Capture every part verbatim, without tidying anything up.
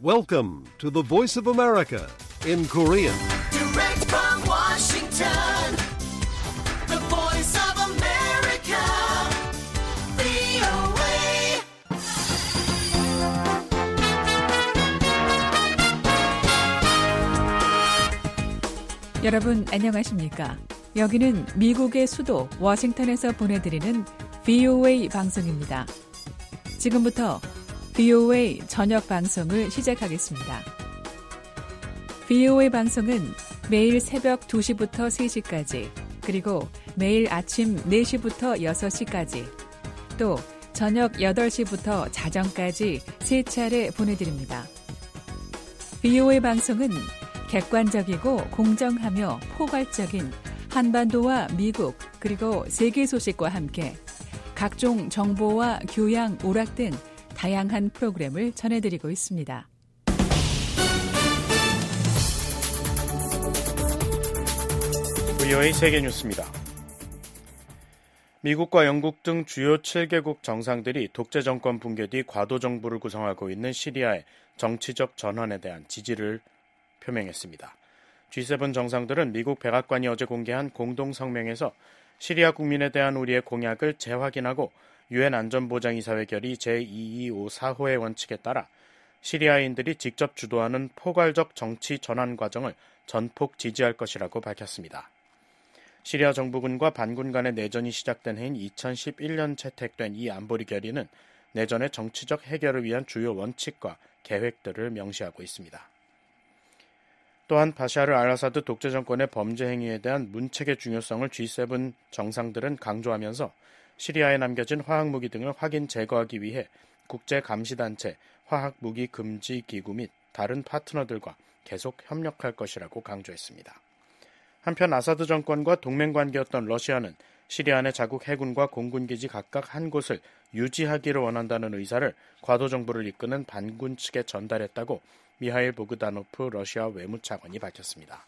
Welcome to the Voice of America in Korean. Direct from Washington, the Voice of America, 브이오에이. 여러분 안녕하십니까? 여기는 미국의 수도 워싱턴에서 보내드리는 브이오에이 방송입니다. 지금부터 브이오에이 저녁 방송을 시작하겠습니다. 브이오에이 방송은 매일 새벽 두 시부터 세 시까지, 그리고 매일 아침 네 시부터 여섯 시까지, 또 저녁 여덟 시부터 자정까지 세 차례 보내드립니다. 브이오에이 방송은 객관적이고 공정하며 포괄적인 한반도와 미국 그리고 세계 소식과 함께 각종 정보와 교양, 오락 등 다양한 프로그램을 전해드리고 있습니다. 브이오에이 세계뉴스입니다. 미국과 영국 등 주요 칠 개국 정상들이 독재 정권 붕괴 뒤 과도 정부를 구성하고 있는 시리아의 정치적 전환에 대한 지지를 표명했습니다. 지 세븐 정상들은 미국 백악관이 어제 공개한 공동 성명에서 시리아 국민에 대한 우리의 공약을 재확인하고 유엔 안전보장이사회 결의 제이이오사 호의 원칙에 따라 시리아인들이 직접 주도하는 포괄적 정치 전환 과정을 전폭 지지할 것이라고 밝혔습니다. 시리아 정부군과 반군 간의 내전이 시작된 해인 이천십일 년 채택된 이 안보리 결의는 내전의 정치적 해결을 위한 주요 원칙과 계획들을 명시하고 있습니다. 또한 바샤르 알아사드 독재 정권의 범죄 행위에 대한 문책의 중요성을 지 세븐 정상들은 강조하면서 시리아에 남겨진 화학무기 등을 확인 제거하기 위해 국제감시단체 화학무기 금지 기구 및 다른 파트너들과 계속 협력할 것이라고 강조했습니다. 한편 아사드 정권과 동맹관계였던 러시아는 시리아 내 자국 해군과 공군기지 각각 한 곳을 유지하기를 원한다는 의사를 과도 정부를 이끄는 반군 측에 전달했다고 미하일 보그다노프 러시아 외무차관이 밝혔습니다.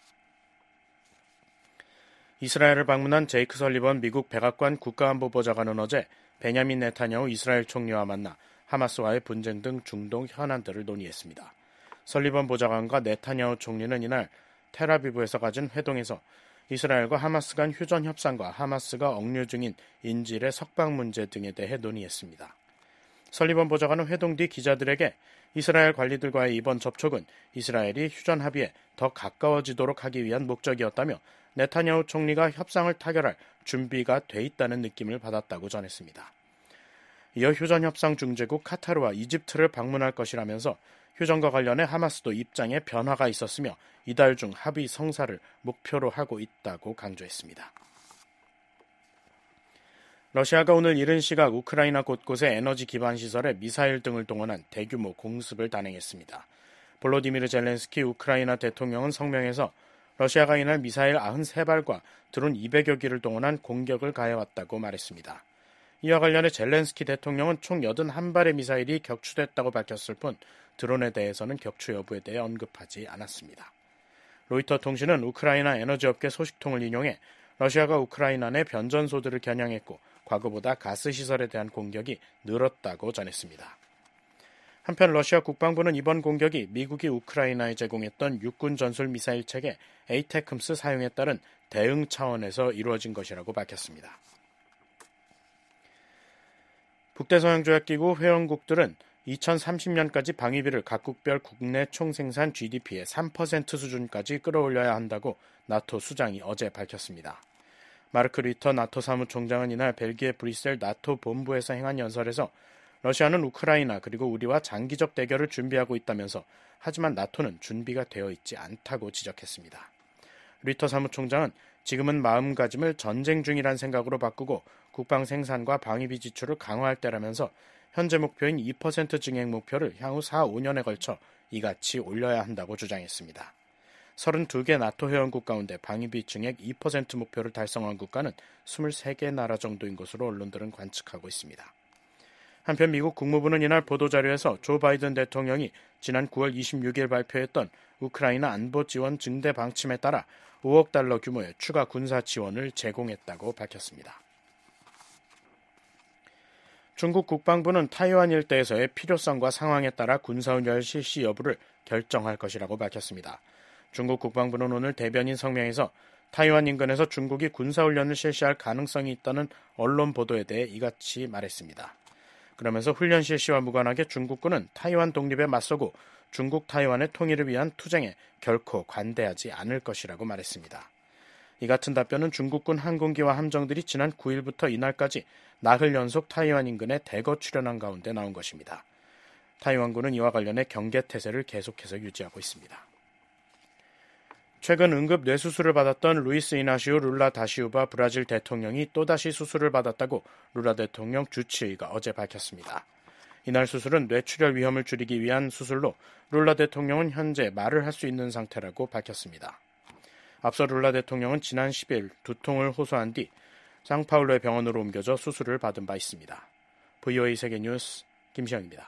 이스라엘을 방문한 제이크 설리번 미국 백악관 국가안보보좌관은 어제 베냐민 네타냐후 이스라엘 총리와 만나 하마스와의 분쟁 등 중동 현안들을 논의했습니다. 설리번 보좌관과 네타냐후 총리는 이날 텔아비브에서 가진 회동에서 이스라엘과 하마스 간 휴전 협상과 하마스가 억류 중인 인질의 석방 문제 등에 대해 논의했습니다. 설리번 보좌관은 회동 뒤 기자들에게 이스라엘 관리들과의 이번 접촉은 이스라엘이 휴전 합의에 더 가까워지도록 하기 위한 목적이었다며 네타냐후 총리가 협상을 타결할 준비가 돼 있다는 느낌을 받았다고 전했습니다. 이어 휴전 협상 중재국 카타르와 이집트를 방문할 것이라면서 휴전과 관련해 하마스도 입장에 변화가 있었으며 이달 중 합의 성사를 목표로 하고 있다고 강조했습니다. 러시아가 오늘 이른 시각 우크라이나 곳곳의 에너지 기반 시설에 미사일 등을 동원한 대규모 공습을 단행했습니다. 볼로디미르 젤렌스키 우크라이나 대통령은 성명에서 러시아가 이날 미사일 구십삼 발과 드론 이백여 기를 동원한 공격을 가해왔다고 말했습니다. 이와 관련해 젤렌스키 대통령은 총 팔십일 발의 미사일이 격추됐다고 밝혔을 뿐 드론에 대해서는 격추 여부에 대해 언급하지 않았습니다. 로이터 통신은 우크라이나 에너지업계 소식통을 인용해 러시아가 우크라이나 내 변전소들을 겨냥했고 과거보다 가스시설에 대한 공격이 늘었다고 전했습니다. 한편 러시아 국방부는 이번 공격이 미국이 우크라이나에 제공했던 육군 전술 미사일 체계 에이테크엠스 사용에 따른 대응 차원에서 이루어진 것이라고 밝혔습니다. 북대서양조약기구 회원국들은 이천삼십 년까지 방위비를 각국별 국내 총생산 지디피의 삼 퍼센트 수준까지 끌어올려야 한다고 나토 수장이 어제 밝혔습니다. 마르크 리터 나토 사무총장은 이날 벨기에 브뤼셀 나토 본부에서 행한 연설에서 러시아는 우크라이나 그리고 우리와 장기적 대결을 준비하고 있다면서 하지만 나토는 준비가 되어 있지 않다고 지적했습니다. 리터 사무총장은 지금은 마음가짐을 전쟁 중이란 생각으로 바꾸고 국방 생산과 방위비 지출을 강화할 때라면서 현재 목표인 이 퍼센트 증액 목표를 향후 사, 오 년에 걸쳐 이같이 올려야 한다고 주장했습니다. 서른두 개 나토 회원국 가운데 방위비 증액 이 퍼센트 목표를 달성한 국가는 스물세 개 나라 정도인 것으로 언론들은 관측하고 있습니다. 한편 미국 국무부는 이날 보도자료에서 조 바이든 대통령이 지난 구월 이십육일 발표했던 우크라이나 안보 지원 증대 방침에 따라 오억 달러 규모의 추가 군사 지원을 제공했다고 밝혔습니다. 중국 국방부는 타이완 일대에서의 필요성과 상황에 따라 군사훈련 실시 여부를 결정할 것이라고 밝혔습니다. 중국 국방부는 오늘 대변인 성명에서 타이완 인근에서 중국이 군사훈련을 실시할 가능성이 있다는 언론 보도에 대해 이같이 말했습니다. 그러면서 훈련 실시와 무관하게 중국군은 타이완 독립에 맞서고 중국 타이완의 통일을 위한 투쟁에 결코 관대하지 않을 것이라고 말했습니다. 이 같은 답변은 중국군 항공기와 함정들이 지난 구일부터 이날까지 나흘 연속 타이완 인근에 대거 출현한 가운데 나온 것입니다. 타이완군은 이와 관련해 경계태세를 계속해서 유지하고 있습니다. 최근 응급 뇌수술을 받았던 루이스 이나시오 룰라 다시우바 브라질 대통령이 또다시 수술을 받았다고 룰라 대통령 주치의가 어제 밝혔습니다. 이날 수술은 뇌출혈 위험을 줄이기 위한 수술로 룰라 대통령은 현재 말을 할 수 있는 상태라고 밝혔습니다. 앞서 룰라 대통령은 지난 십일 두통을 호소한 뒤 상파울루의 병원으로 옮겨져 수술을 받은 바 있습니다. 브이오에이 세계뉴스 김시영입니다.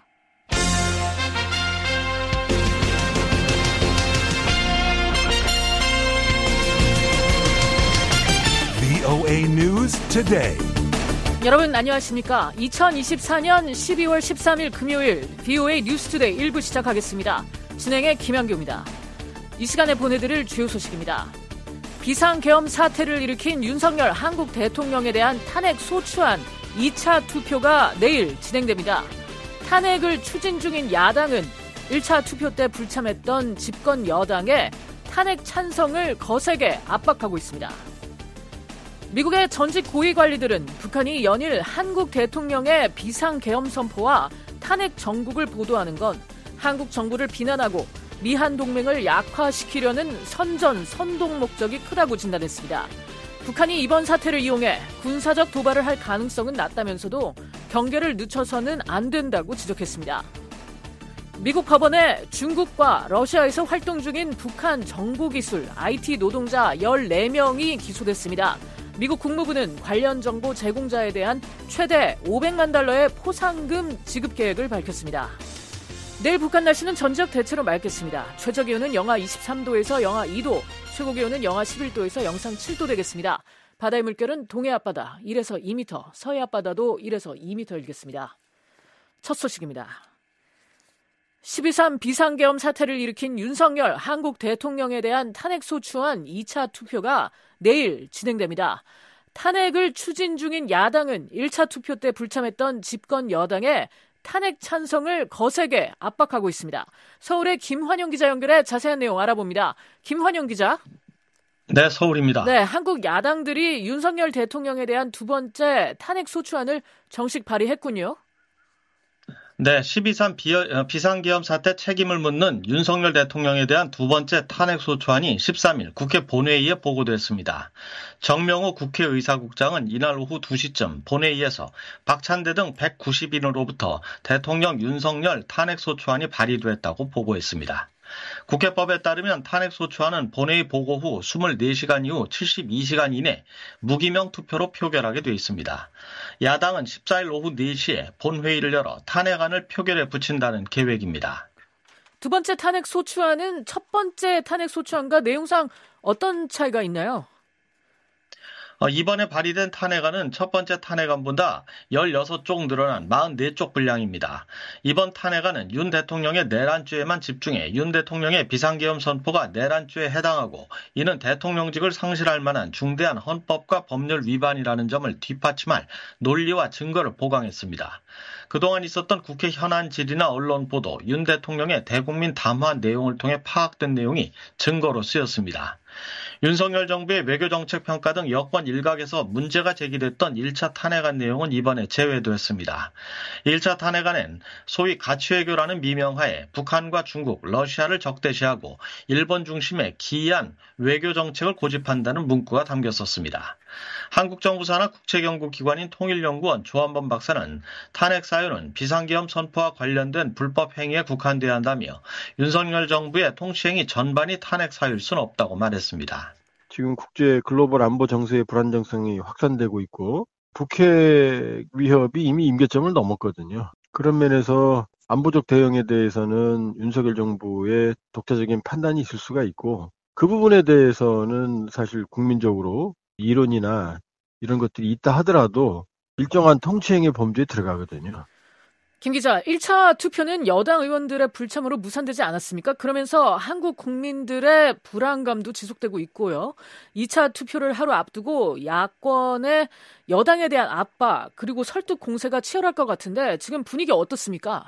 브이오에이 News Today. 여러분 안녕하십니까? 이천이십사년 십이월 십삼일 금요일 브이오에이 뉴스투데이 일 부 시작하겠습니다. 진행의 김현규입니다. 이 시간에 보내드릴 주요 소식입니다. 비상계엄 사태를 일으킨 윤석열 한국 대통령에 대한 탄핵 소추안 이 차 투표가 내일 진행됩니다. 탄핵을 추진 중인 야당은 일 차 투표 때 불참했던 집권 여당의 탄핵 찬성을 거세게 압박하고 있습니다. 미국의 전직 고위 관리들은 북한이 연일 한국 대통령의 비상계엄 선포와 탄핵 정국을 보도하는 건 한국 정부를 비난하고 미한 동맹을 약화시키려는 선전, 선동 목적이 크다고 진단했습니다. 북한이 이번 사태를 이용해 군사적 도발을 할 가능성은 낮다면서도 경계를 늦춰서는 안 된다고 지적했습니다. 미국 법원에 중국과 러시아에서 활동 중인 북한 정보기술 아이티 노동자 열네 명이 기소됐습니다. 미국 국무부는 관련 정보 제공자에 대한 최대 오백만 달러의 포상금 지급 계획을 밝혔습니다. 내일 북한 날씨는 전지역 대체로 맑겠습니다. 최저기온은 영하 이십삼도에서 영하 이도, 최고기온은 영하 십일도에서 영상 칠도 되겠습니다. 바다의 물결은 동해 앞바다 일에서 이 미터, 서해 앞바다도 일에서 이 미터 일겠습니다. 첫 소식입니다. 십이 삼 비상계엄 사태를 일으킨 윤석열 한국 대통령에 대한 탄핵소추안 이 차 투표가 내일 진행됩니다. 탄핵을 추진 중인 야당은 일 차 투표 때 불참했던 집권 여당의 탄핵 찬성을 거세게 압박하고 있습니다. 서울의 김환영 기자 연결해 자세한 내용 알아봅니다. 김환영 기자. 네, 서울입니다. 네, 한국 야당들이 윤석열 대통령에 대한 두 번째 탄핵 소추안을 정식 발의했군요. 네, 십이 삼 비상계엄 사태 책임을 묻는 윤석열 대통령에 대한 두 번째 탄핵소추안이 십삼일 국회 본회의에 보고됐습니다. 정명호 국회의사국장은 이날 오후 두 시쯤 본회의에서 박찬대 등 백구십인으로부터 대통령 윤석열 탄핵소추안이 발의됐다고 보고했습니다. 국회법에 따르면 탄핵소추안은 본회의 보고 후 이십사 시간 이후 칠십이 시간 이내 무기명 투표로 표결하게 돼 있습니다. 야당은 십사일 오후 네 시에 본회의를 열어 탄핵안을 표결에 붙인다는 계획입니다. 두 번째 탄핵소추안은 첫 번째 탄핵소추안과 내용상 어떤 차이가 있나요? 어, 이번에 발의된 탄핵안은 첫 번째 탄핵안보다 열여섯 쪽 늘어난 사십사 쪽 분량입니다. 이번 탄핵안은 윤 대통령의 내란죄에만 집중해 윤 대통령의 비상계엄 선포가 내란죄에 해당하고 이는 대통령직을 상실할 만한 중대한 헌법과 법률 위반이라는 점을 뒷받침할 논리와 증거를 보강했습니다. 그동안 있었던 국회 현안 질의나 언론 보도, 윤 대통령의 대국민 담화 내용을 통해 파악된 내용이 증거로 쓰였습니다. 윤석열 정부의 외교정책 평가 등 여권 일각에서 문제가 제기됐던 일 차 탄핵안 내용은 이번에 제외됐습니다. 일 차 탄핵안엔 소위 가치외교라는 미명하에 북한과 중국, 러시아를 적대시하고 일본 중심의 기이한 외교정책을 고집한다는 문구가 담겼었습니다. 한국 정부 산하 국책연구기관인 통일연구원 조한범 박사는 탄핵 사유는 비상계엄 선포와 관련된 불법 행위에 국한돼야 한다며 윤석열 정부의 통치행위 전반이 탄핵 사유일 수는 없다고 말했습니다. 지금 국제 글로벌 안보 정세의 불안정성이 확산되고 있고 북핵 위협이 이미 임계점을 넘었거든요. 그런 면에서 안보적 대응에 대해서는 윤석열 정부의 독자적인 판단이 있을 수가 있고 그 부분에 대해서는 사실 국민적으로 이론이나 이런 것들이 있다 하더라도 일정한 통치행위 범죄에 들어가거든요. 김 기자, 일 차 투표는 여당 의원들의 불참으로 무산되지 않았습니까? 그러면서 한국 국민들의 불안감도 지속되고 있고요. 이 차 투표를 하루 앞두고 야권의 여당에 대한 압박 그리고 설득 공세가 치열할 것 같은데 지금 분위기 어떻습니까?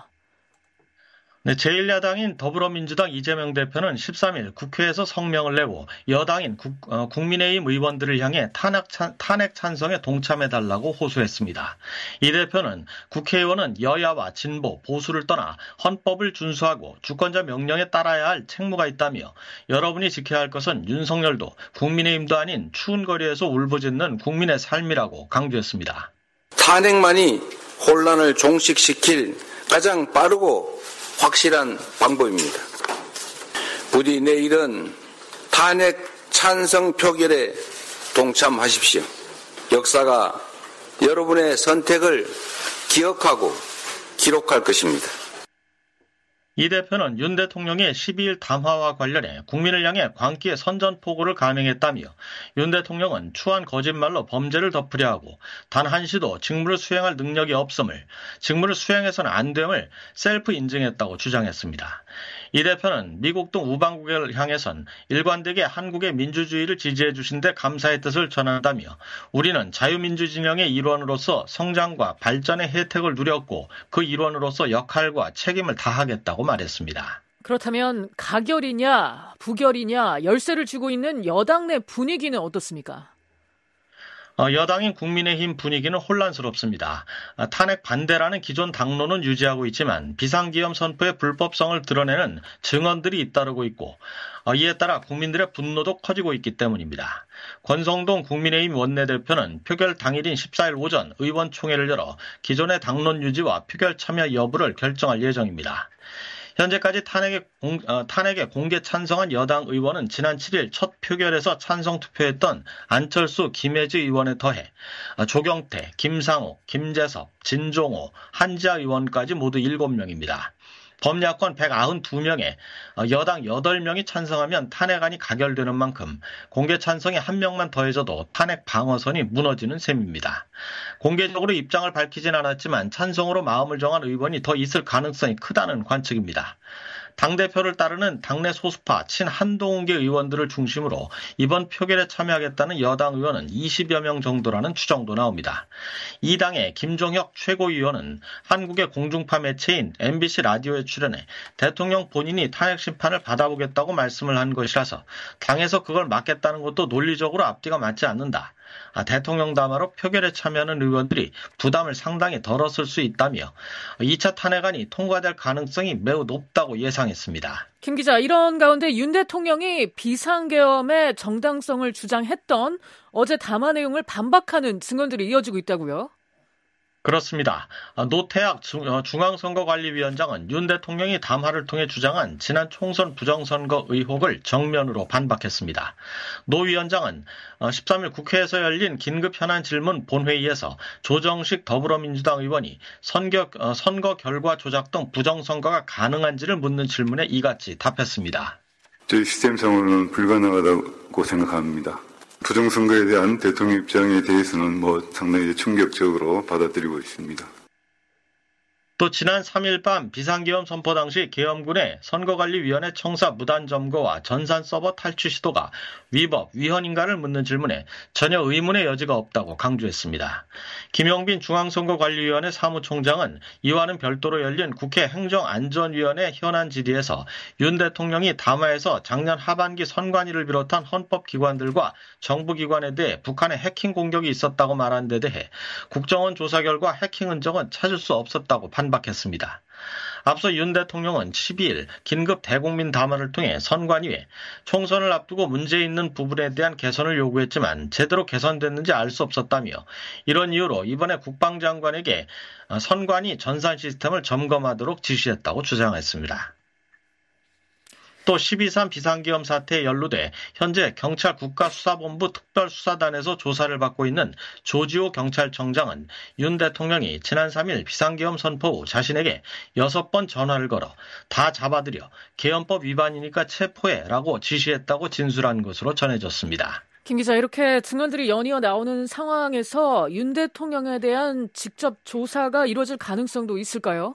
네, 제일 야당인 더불어민주당 이재명 대표는 십삼 일 국회에서 성명을 내고 여당인 국, 어, 국민의힘 의원들을 향해 탄핵, 찬, 탄핵 찬성에 동참해달라고 호소했습니다. 이 대표는 국회의원은 여야와 진보, 보수를 떠나 헌법을 준수하고 주권자 명령에 따라야 할 책무가 있다며 여러분이 지켜야 할 것은 윤석열도 국민의힘도 아닌 추운 거리에서 울부짖는 국민의 삶이라고 강조했습니다. 탄핵만이 혼란을 종식시킬 가장 빠르고 확실한 방법입니다. 부디 내일은 탄핵 찬성 표결에 동참하십시오. 역사가 여러분의 선택을 기억하고 기록할 것입니다. 이 대표는 윤 대통령의 십이 일 담화와 관련해 국민을 향해 광기의 선전포고를 감행했다며 윤 대통령은 추한 거짓말로 범죄를 덮으려 하고 단 한시도 직무를 수행할 능력이 없음을, 직무를 수행해서는 안 됨을 셀프 인증했다고 주장했습니다. 이 대표는 미국 등 우방국을 향해선 일관되게 한국의 민주주의를 지지해 주신 데 감사의 뜻을 전한다며 우리는 자유민주 진영의 일원으로서 성장과 발전의 혜택을 누렸고 그 일원으로서 역할과 책임을 다하겠다고 말했습니다. 그렇다면 가결이냐 부결이냐 열쇠를 쥐고 있는 여당 내 분위기는 어떻습니까? 여당인 국민의힘 분위기는 혼란스럽습니다. 탄핵 반대라는 기존 당론은 유지하고 있지만 비상기염 선포의 불법성을 드러내는 증언들이 잇따르고 있고 이에 따라 국민들의 분노도 커지고 있기 때문입니다. 권성동 국민의힘 원내대표는 표결 당일인 십사 일 오전 의원총회를 열어 기존의 당론 유지와 표결 참여 여부를 결정할 예정입니다. 현재까지 탄핵에, 공, 어, 탄핵에 공개 찬성한 여당 의원은 지난 칠 일 첫 표결에서 찬성 투표했던 안철수, 김혜지 의원에 더해 어, 조경태, 김상욱, 김재섭, 진종호, 한지아 의원까지 모두 일곱 명입니다. 범야권 백구십이 명에 여당 여덟 명이 찬성하면 탄핵안이 가결되는 만큼 공개 찬성에 한 명만 더해져도 탄핵 방어선이 무너지는 셈입니다. 공개적으로 입장을 밝히진 않았지만 찬성으로 마음을 정한 의원이 더 있을 가능성이 크다는 관측입니다. 당대표를 따르는 당내 소수파 친한동훈계 의원들을 중심으로 이번 표결에 참여하겠다는 여당 의원은 이십여 명 정도라는 추정도 나옵니다. 이 당의 김종혁 최고위원은 한국의 공중파 매체인 엠비씨 라디오에 출연해 대통령 본인이 탄핵 심판을 받아보겠다고 말씀을 한 것이라서 당에서 그걸 막겠다는 것도 논리적으로 앞뒤가 맞지 않는다. 대통령 담화로 표결에 참여하는 의원들이 부담을 상당히 덜었을 수 있다며 이 차 탄핵안이 통과될 가능성이 매우 높다고 예상했습니다. 김 기자, 이런 가운데 윤 대통령이 비상계엄의 정당성을 주장했던 어제 담화 내용을 반박하는 증언들이 이어지고 있다고요? 그렇습니다. 노태학 중앙선거관리위원장은 윤 대통령이 담화를 통해 주장한 지난 총선 부정선거 의혹을 정면으로 반박했습니다. 노 위원장은 십삼 일 국회에서 열린 긴급 현안 질문 본회의에서 조정식 더불어민주당 의원이 선거, 선거 결과 조작 등 부정선거가 가능한지를 묻는 질문에 이같이 답했습니다. 저희 시스템상으로는 불가능하다고 생각합니다. 부정선거에 대한 대통령 입장에 대해서는 뭐 상당히 충격적으로 받아들이고 있습니다. 또 지난 삼 일 밤 비상계엄 선포 당시 계엄군의 선거관리위원회 청사 무단 점거와 전산 서버 탈취 시도가 위법, 위헌인가를 묻는 질문에 전혀 의문의 여지가 없다고 강조했습니다. 김영빈 중앙선거관리위원회 사무총장은 이와는 별도로 열린 국회 행정안전위원회 현안 질의에서 윤 대통령이 담화에서 작년 하반기 선관위를 비롯한 헌법기관들과 정부기관에 대해 북한의 해킹 공격이 있었다고 말한 데 대해 국정원 조사 결과 해킹 흔적은 찾을 수 없었다고 반박했습니다. 앞서 윤 대통령은 십이 일 긴급 대국민 담화를 통해 선관위에 총선을 앞두고 문제 있는 부분에 대한 개선을 요구했지만 제대로 개선됐는지 알 수 없었다며 이런 이유로 이번에 국방장관에게 선관위 전산 시스템을 점검하도록 지시했다고 주장했습니다. 또 십이 삼 비상계엄 사태에 연루돼 현재 경찰 국가수사본부 특별수사단에서 조사를 받고 있는 조지호 경찰청장은 윤 대통령이 지난 삼 일 비상계엄 선포 후 자신에게 여섯 번 전화를 걸어 다 잡아들여 계엄법 위반이니까 체포해라고 지시했다고 진술한 것으로 전해졌습니다. 김 기자, 이렇게 증언들이 연이어 나오는 상황에서 윤 대통령에 대한 직접 조사가 이루어질 가능성도 있을까요?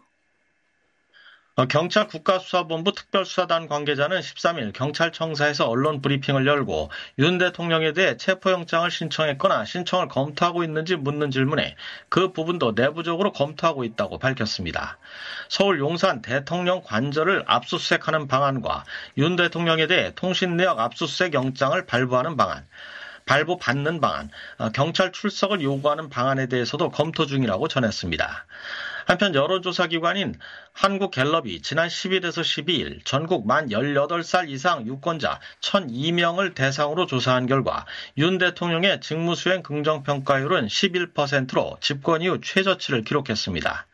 경찰 국가수사본부 특별수사단 관계자는 십삼 일 경찰청사에서 언론 브리핑을 열고 윤 대통령에 대해 체포영장을 신청했거나 신청을 검토하고 있는지 묻는 질문에 그 부분도 내부적으로 검토하고 있다고 밝혔습니다. 서울 용산 대통령 관저를 압수수색하는 방안과 윤 대통령에 대해 통신내역 압수수색 영장을 발부하는 방안, 발부받는 방안, 경찰 출석을 요구하는 방안에 대해서도 검토 중이라고 전했습니다. 한편 여론조사기관인 한국갤럽이 지난 십일에서 십이일 전국 만 열여덟 살 이상 유권자 천이 명을 대상으로 조사한 결과 윤 대통령의 직무수행 긍정평가율은 십일 퍼센트로 집권 이후 최저치를 기록했습니다.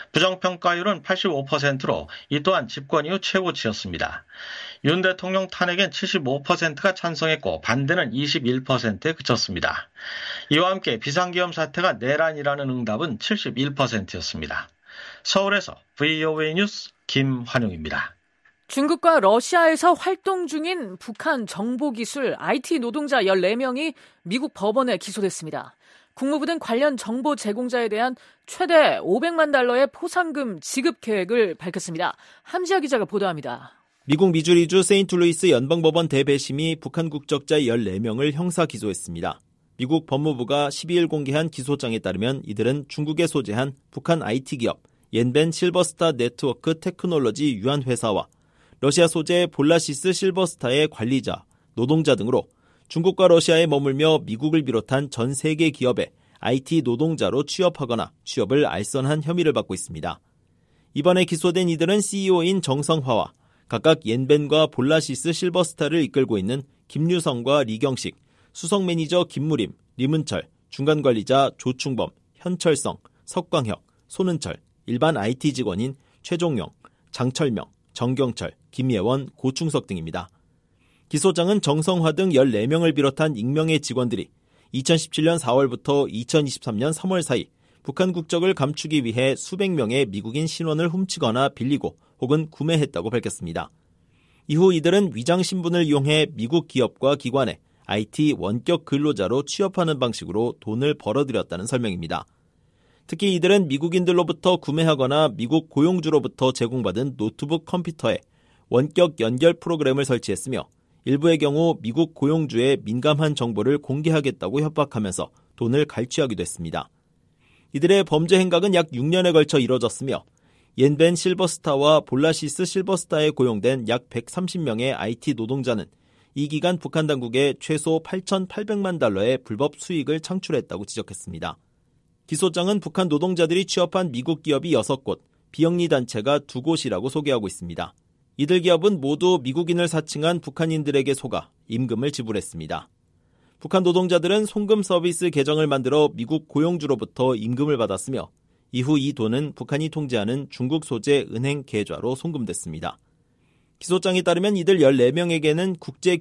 부정평가율은 팔십오 퍼센트로 이 또한 집권 이후 최고치였습니다. 윤 대통령 탄핵엔 칠십오 퍼센트가 찬성했고 반대는 이십일 퍼센트에 그쳤습니다. 이와 함께 비상계엄 사태가 내란이라는 응답은 칠십일 퍼센트였습니다. 서울에서 브이오에이 뉴스 김환용입니다. 중국과 러시아에서 활동 중인 북한 정보기술 아이티 노동자 열네 명이 미국 법원에 기소됐습니다. 국무부는 관련 정보 제공자에 대한 최대 오백만 달러의 포상금 지급 계획을 밝혔습니다. 함지아 기자가 보도합니다. 미국 미주리주 세인트루이스 연방법원 대배심이 북한 국적자 열네 명을 형사 기소했습니다. 미국 법무부가 십이일 공개한 기소장에 따르면 이들은 중국에 소재한 북한 아이티 기업 옌벤 실버스타 네트워크 테크놀로지 유한 회사와 러시아 소재 볼라시스 실버스타의 관리자, 노동자 등으로 중국과 러시아에 머물며 미국을 비롯한 전 세계 기업에 아이티 노동자로 취업하거나 취업을 알선한 혐의를 받고 있습니다. 이번에 기소된 이들은 씨이오인 정성화와 각각 옌벤과 볼라시스 실버스타를 이끌고 있는 김유성과 리경식, 수석 매니저 김무림, 리문철, 중간관리자 조충범, 현철성, 석광혁, 손은철, 일반 아이티 직원인 최종용, 장철명, 정경철, 김예원, 고충석 등입니다. 기소장은 정성화 등 열네 명을 비롯한 익명의 직원들이 이천십칠년 사월부터 이천이십삼년 삼월 사이 북한 국적을 감추기 위해 수백 명의 미국인 신원을 훔치거나 빌리고 혹은 구매했다고 밝혔습니다. 이후 이들은 위장 신분을 이용해 미국 기업과 기관에 아이티 원격 근로자로 취업하는 방식으로 돈을 벌어들였다는 설명입니다. 특히 이들은 미국인들로부터 구매하거나 미국 고용주로부터 제공받은 노트북 컴퓨터에 원격 연결 프로그램을 설치했으며 일부의 경우 미국 고용주의 민감한 정보를 공개하겠다고 협박하면서 돈을 갈취하기도 했습니다. 이들의 범죄 행각은 약 육 년에 걸쳐 이뤄졌으며 옌벤 실버스타와 볼라시스 실버스타에 고용된 약 백삼십 명의 아이티 노동자는 이 기간 북한 당국에 최소 팔천팔백만 달러의 불법 수익을 창출했다고 지적했습니다. 기소장은 북한 노동자들이 취업한 미국 기업이 여섯 곳, 비영리 단체가 두 곳이라고 소개하고 있습니다. 이들 기업은 모두 미국인을 사칭한 북한인들에게 속아 임금을 지불했습니다. 북한 노동자들은 송금 서비스 계정을 만들어 미국 고용주로부터 임금을 받았으며 이후 이 돈은 북한이 통제하는 중국 소재 은행 계좌로 송금됐습니다. 기소장에 따르면 이들 열네 명에게는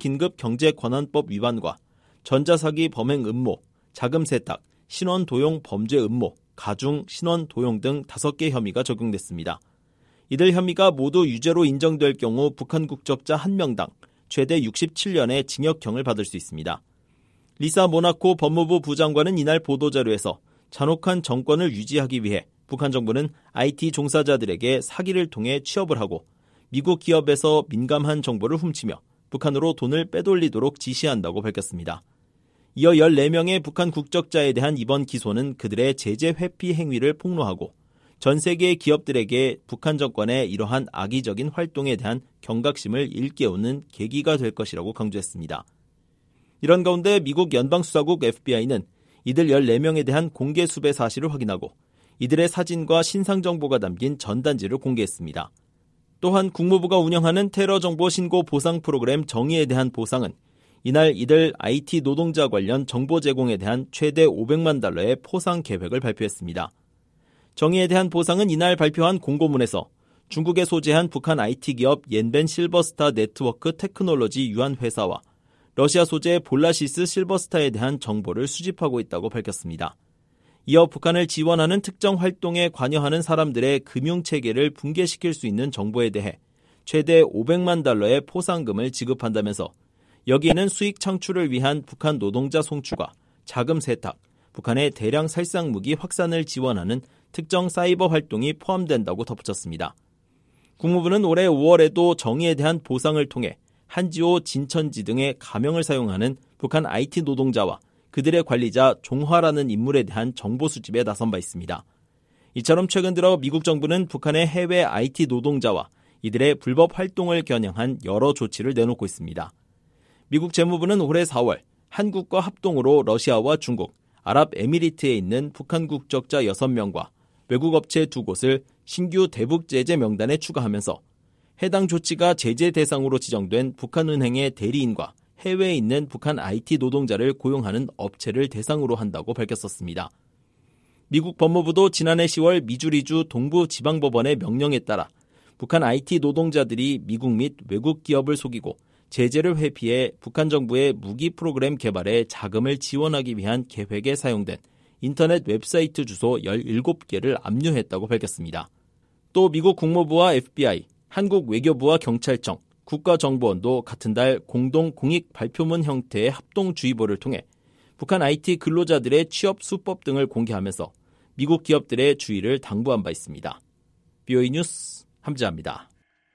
국제긴급경제권한법 위반과 전자사기 범행 음모, 자금 세탁, 신원 도용 범죄 음모, 가중, 신원 도용 등 다섯 개 혐의가 적용됐습니다. 이들 혐의가 모두 유죄로 인정될 경우 북한 국적자 한 명당 최대 육십칠 년의 징역형을 받을 수 있습니다. 리사 모나코 법무부 부장관은 이날 보도자료에서 잔혹한 정권을 유지하기 위해 북한 정부는 아이티 종사자들에게 사기를 통해 취업을 하고 미국 기업에서 민감한 정보를 훔치며 북한으로 돈을 빼돌리도록 지시한다고 밝혔습니다. 이어 열네 명의 북한 국적자에 대한 이번 기소는 그들의 제재 회피 행위를 폭로하고 전 세계의 기업들에게 북한 정권의 이러한 악의적인 활동에 대한 경각심을 일깨우는 계기가 될 것이라고 강조했습니다. 이런 가운데 미국 연방수사국 에프비아이는 이들 열네 명에 대한 공개 수배 사실을 확인하고 이들의 사진과 신상 정보가 담긴 전단지를 공개했습니다. 또한 국무부가 운영하는 테러 정보 신고 보상 프로그램 정의에 대한 보상은 이날 이들 아이티 노동자 관련 정보 제공에 대한 최대 오백만 달러의 포상 계획을 발표했습니다. 정의에 대한 보상은 이날 발표한 공고문에서 중국에 소재한 북한 아이티 기업 옌벤 실버스타 네트워크 테크놀로지 유한 회사와 러시아 소재 볼라시스 실버스타에 대한 정보를 수집하고 있다고 밝혔습니다. 이어 북한을 지원하는 특정 활동에 관여하는 사람들의 금융체계를 붕괴시킬 수 있는 정보에 대해 최대 오백만 달러의 포상금을 지급한다면서 여기에는 수익 창출을 위한 북한 노동자 송출과 자금 세탁, 북한의 대량 살상 무기 확산을 지원하는 특정 사이버 활동이 포함된다고 덧붙였습니다. 국무부는 올해 오월에도 정의에 대한 보상을 통해 한지오, 진천지 등의 가명을 사용하는 북한 아이티 노동자와 그들의 관리자 종화라는 인물에 대한 정보 수집에 나선 바 있습니다. 이처럼 최근 들어 미국 정부는 북한의 해외 아이티 노동자와 이들의 불법 활동을 겨냥한 여러 조치를 내놓고 있습니다. 미국 재무부는 올해 사월 한국과 합동으로 러시아와 중국, 아랍에미리트에 있는 북한 국적자 여섯 명과 외국 업체 두 곳을 신규 대북 제재 명단에 추가하면서 해당 조치가 제재 대상으로 지정된 북한은행의 대리인과 해외에 있는 북한 아이티 노동자를 고용하는 업체를 대상으로 한다고 밝혔었습니다. 미국 법무부도 지난해 시월 미주리주 동부지방법원의 명령에 따라 북한 아이티 노동자들이 미국 및 외국 기업을 속이고 제재를 회피해 북한 정부의 무기 프로그램 개발에 자금을 지원하기 위한 계획에 사용된 인터넷 웹사이트 주소 열일곱 개를 압류했다고 밝혔습니다. 또 미국 국무부와 에프비아이, 한국 외교부와 경찰청, 국가정보원도 같은 달 공동 공익 발표문 형태의 합동주의보를 통해 북한 아이티 근로자들의 취업 수법 등을 공개하면서 미국 기업들의 주의를 당부한 바 있습니다. 비오이 뉴스 함지아입니다.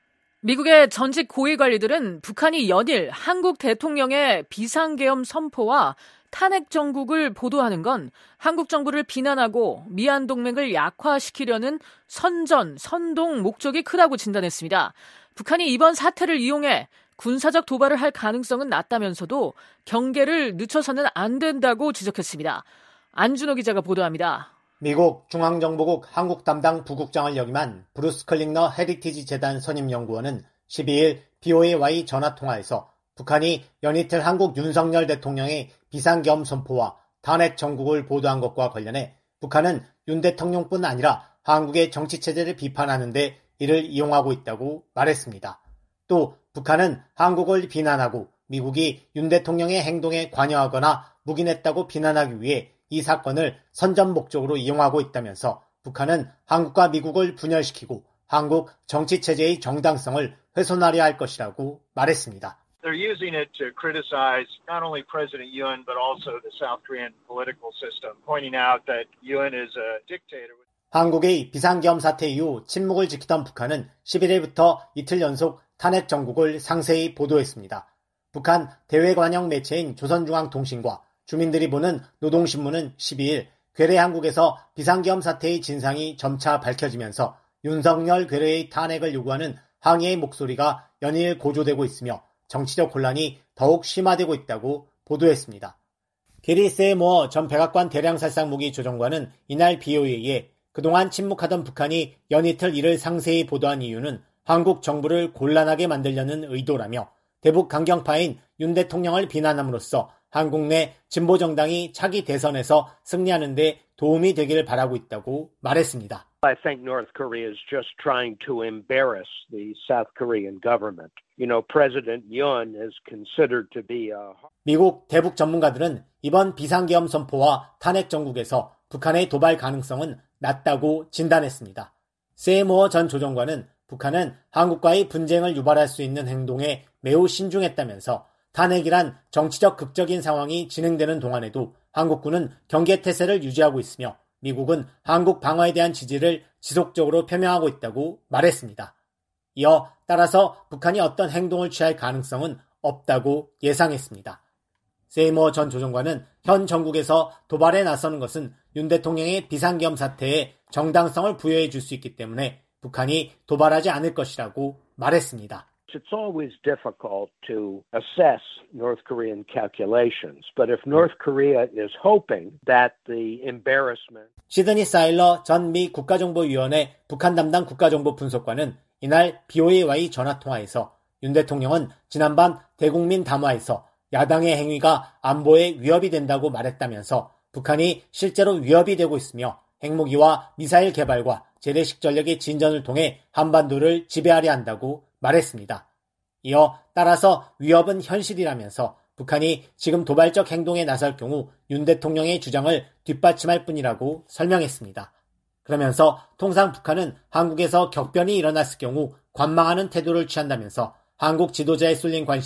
미국의 전직 고위 관리들은 북한이 연일 한국 대통령의 비상계엄 선포와 탄핵 정국을 보도하는 건 한국 정부를 비난하고 미한 동맹을 약화시키려는 선전, 선동 목적이 크다고 진단했습니다. 북한이 이번 사태를 이용해 군사적 도발을 할 가능성은 낮다면서도 경계를 늦춰서는 안 된다고 지적했습니다. 안준호 기자가 보도합니다. 미국 중앙정보국 한국 담당 부국장을 역임한 브루스 클링너 헤리티지 재단 선임 연구원은 십이일 비오에이와의 전화통화에서 북한이 연이틀 한국 윤석열 대통령의 비상계엄 선포와 탄핵 정국을 보도한 것과 관련해 북한은 윤 대통령뿐 아니라 한국의 정치체제를 비판하는 데 이를 이용하고 있다고 말했습니다. 또 북한은 한국을 비난하고 미국이 윤 대통령의 행동에 관여하거나 묵인했다고 비난하기 위해 이 사건을 선전 목적으로 이용하고 있다면서 북한은 한국과 미국을 분열시키고 한국 정치체제의 정당성을 훼손하려 할 것이라고 말했습니다. They're using it to criticize not only President Yoon but also the South Korean political system, pointing out that Yoon is a dictator. 한국의 비상계엄 사태 이후 침묵을 지키던 북한은 십일일부터 이틀 연속 탄핵 정국을 상세히 보도했습니다. 북한 대외관영 매체인 조선중앙통신과 주민들이 보는 노동신문은 십이일 괴뢰 한국에서 비상계엄 사태의 진상이 점차 밝혀지면서 윤석열 괴뢰의 탄핵을 요구하는 항의의 목소리가 연일 고조되고 있으며 정치적 혼란이 더욱 심화되고 있다고 보도했습니다. 게리 세이모어 전 백악관 대량살상무기 조정관은 이날 비오에이에 그동안 침묵하던 북한이 연이틀 이를 상세히 보도한 이유는 한국 정부를 곤란하게 만들려는 의도라며 대북 강경파인 윤 대통령을 비난함으로써 한국 내 진보정당이 차기 대선에서 승리하는 데 도움이 되기를 바라고 있다고 말했습니다. I think North Korea is just trying to embarrass the South Korean government. You know, President Yoon is considered to be a... 미국 대북 전문가들은 이번 비상계엄 선포와 탄핵 정국에서 북한의 도발 가능성은 낮다고 진단했습니다. 세이모어 전 조정관은 북한은 한국과의 분쟁을 유발할 수 있는 행동에 매우 신중했다면서 탄핵이란 정치적 극적인 상황이 진행되는 동안에도 한국군은 경계태세를 유지하고 있으며 미국은 한국 방어에 대한 지지를 지속적으로 표명하고 있다고 말했습니다. 이어 따라서 북한이 어떤 행동을 취할 가능성은 없다고 예상했습니다. 세이모어 전 조정관은 현 정국에서 도발에 나서는 것은 윤 대통령의 비상계엄 사태에 정당성을 부여해 줄 수 있기 때문에 북한이 도발하지 않을 것이라고 말했습니다. It's always difficult to assess North Korean calculations, but if North Korea is hoping that the embarrassment... 시드니 사일러 전 미 국가정보위원회 북한 담당 국가정보 분석관은 이날 비오에이와의 전화통화에서 윤 대통령은 지난밤 대국민 담화에서 야당의 행위가 안보에 위협이 된다고 말했다면서 북한이 실제로 위협이 되고 있으며 핵무기와 미사일 개발과 재래식 전력의 진전을 통해 한반도를 지배하려 한다고 말했습니다. 이어 따라서 위협은 현실이라면서 북한이 지금 도발적 행동에 나설 경우 윤 대통령의 주장을 뒷받침할 뿐이라고 설명했습니다. 그러면서 통상 북한은 한국에서 격변이 일어났을 경우 관망하는 태도를 취한다면서 한국 지도자에 쏠린 관심이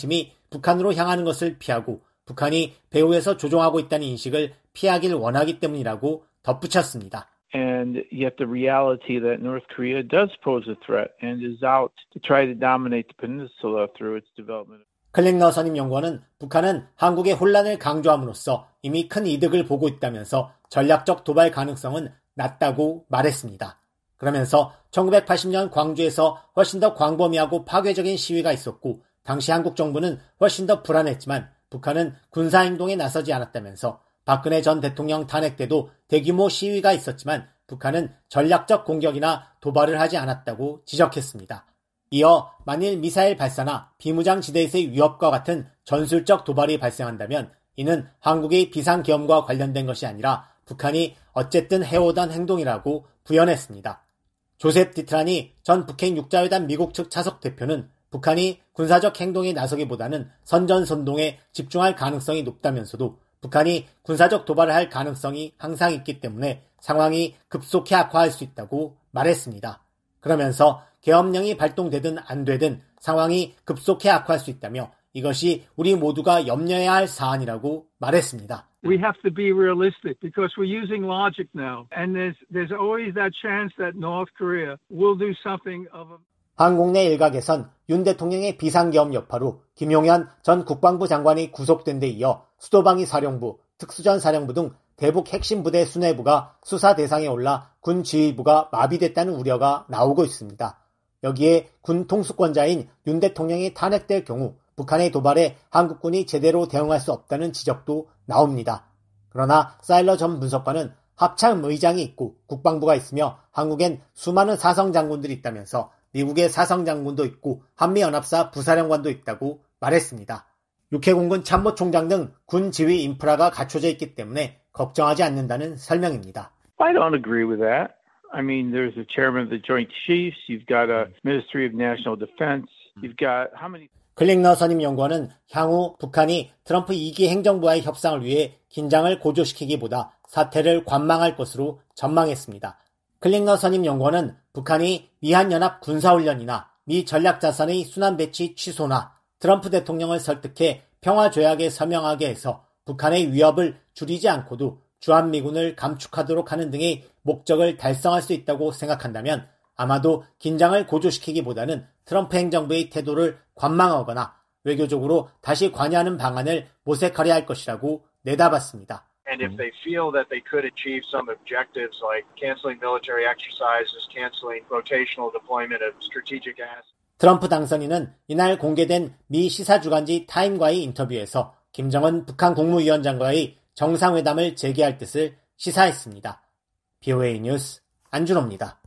북한으로 향하는 것을 피하고 북한이 배후에서 조종하고 있다는 인식을 피하길 원하기 때문이라고 덧붙였습니다. And yet the reality that North Korea does pose a threat and is out to try to dominate the peninsula through its development. 클링너 선임 연구원은 북한은 한국의 혼란을 강조함으로써 이미 큰 이득을 보고 있다면서 전략적 도발 가능성은 낮다고 말했습니다. 그러면서 천구백팔십 년 광주에서 훨씬 더 광범위하고 파괴적인 시위가 있었고 당시 한국 정부는 훨씬 더 불안했지만 북한은 군사행동에 나서지 않았다면서 박근혜 전 대통령 탄핵 때도 대규모 시위가 있었지만 북한은 전략적 공격이나 도발을 하지 않았다고 지적했습니다. 이어 만일 미사일 발사나 비무장 지대에서의 위협과 같은 전술적 도발이 발생한다면 이는 한국의 비상계엄과 관련된 것이 아니라 북한이 어쨌든 해오던 행동이라고 부연했습니다. 조셉 디트라니 전 북핵 육자회담 미국 측 차석 대표는 북한이 군사적 행동에 나서기보다는 선전선동에 집중할 가능성이 높다면서도 북한이 군사적 도발을 할 가능성이 항상 있기 때문에 상황이 급속히 악화할 수 있다고 말했습니다. 그러면서 계엄령이 발동되든 안 되든 상황이 급속히 악화할 수 있다며 이것이 우리 모두가 염려해야 할 사안이라고 말했습니다. We have to be realistic because we're using logic now. And there's, there's always that chance that North Korea will do something of a... 한국 내 일각에선 윤 대통령의 비상계엄 여파로 김용현 전 국방부 장관이 구속된 데 이어 수도방위 사령부, 특수전 사령부 등 대북 핵심 부대 수뇌부가 수사 대상에 올라 군 지휘부가 마비됐다는 우려가 나오고 있습니다. 여기에 군 통수권자인 윤 대통령이 탄핵될 경우 북한의 도발에 한국군이 제대로 대응할 수 없다는 지적도 나옵니다. 그러나 사일러 전 분석관은 합참 의장이 있고 국방부가 있으며 한국엔 수많은 사성 장군들이 있다면서 미국의 사성 장군도 있고 한미연합사 부사령관도 있다고 말했습니다. 육해공군 참모총장 등 군 지휘 인프라가 갖춰져 있기 때문에 걱정하지 않는다는 설명입니다. I don't agree with that. I mean, there's a chairman of the Joint Chiefs, you've got a Ministry of National Defense, you've got how many... 클링너 선임 연구원은 향후 북한이 트럼프 이 기 행정부와의 협상을 위해 긴장을 고조시키기보다 사태를 관망할 것으로 전망했습니다. 클링너 선임 연구원은 북한이 미한연합 군사훈련이나 미 전략자산의 순환배치 취소나 트럼프 대통령을 설득해 평화조약에 서명하게 해서 북한의 위협을 줄이지 않고도 주한미군을 감축하도록 하는 등의 목적을 달성할 수 있다고 생각한다면 아마도 긴장을 고조시키기보다는 트럼프 행정부의 태도를 관망하거나 외교적으로 다시 관여하는 방안을 모색하려 할 것이라고 내다봤습니다. And if they feel that they could achieve some objectives like canceling military exercises, canceling rotational deployment of strategic assets. 트럼프 당선인은 이날 공개된 미 시사주간지 타임과의 인터뷰에서 김정은 북한 국무위원장과의 정상회담을 재개할 뜻을 시사했습니다. 비오에이 뉴스 안준호입니다.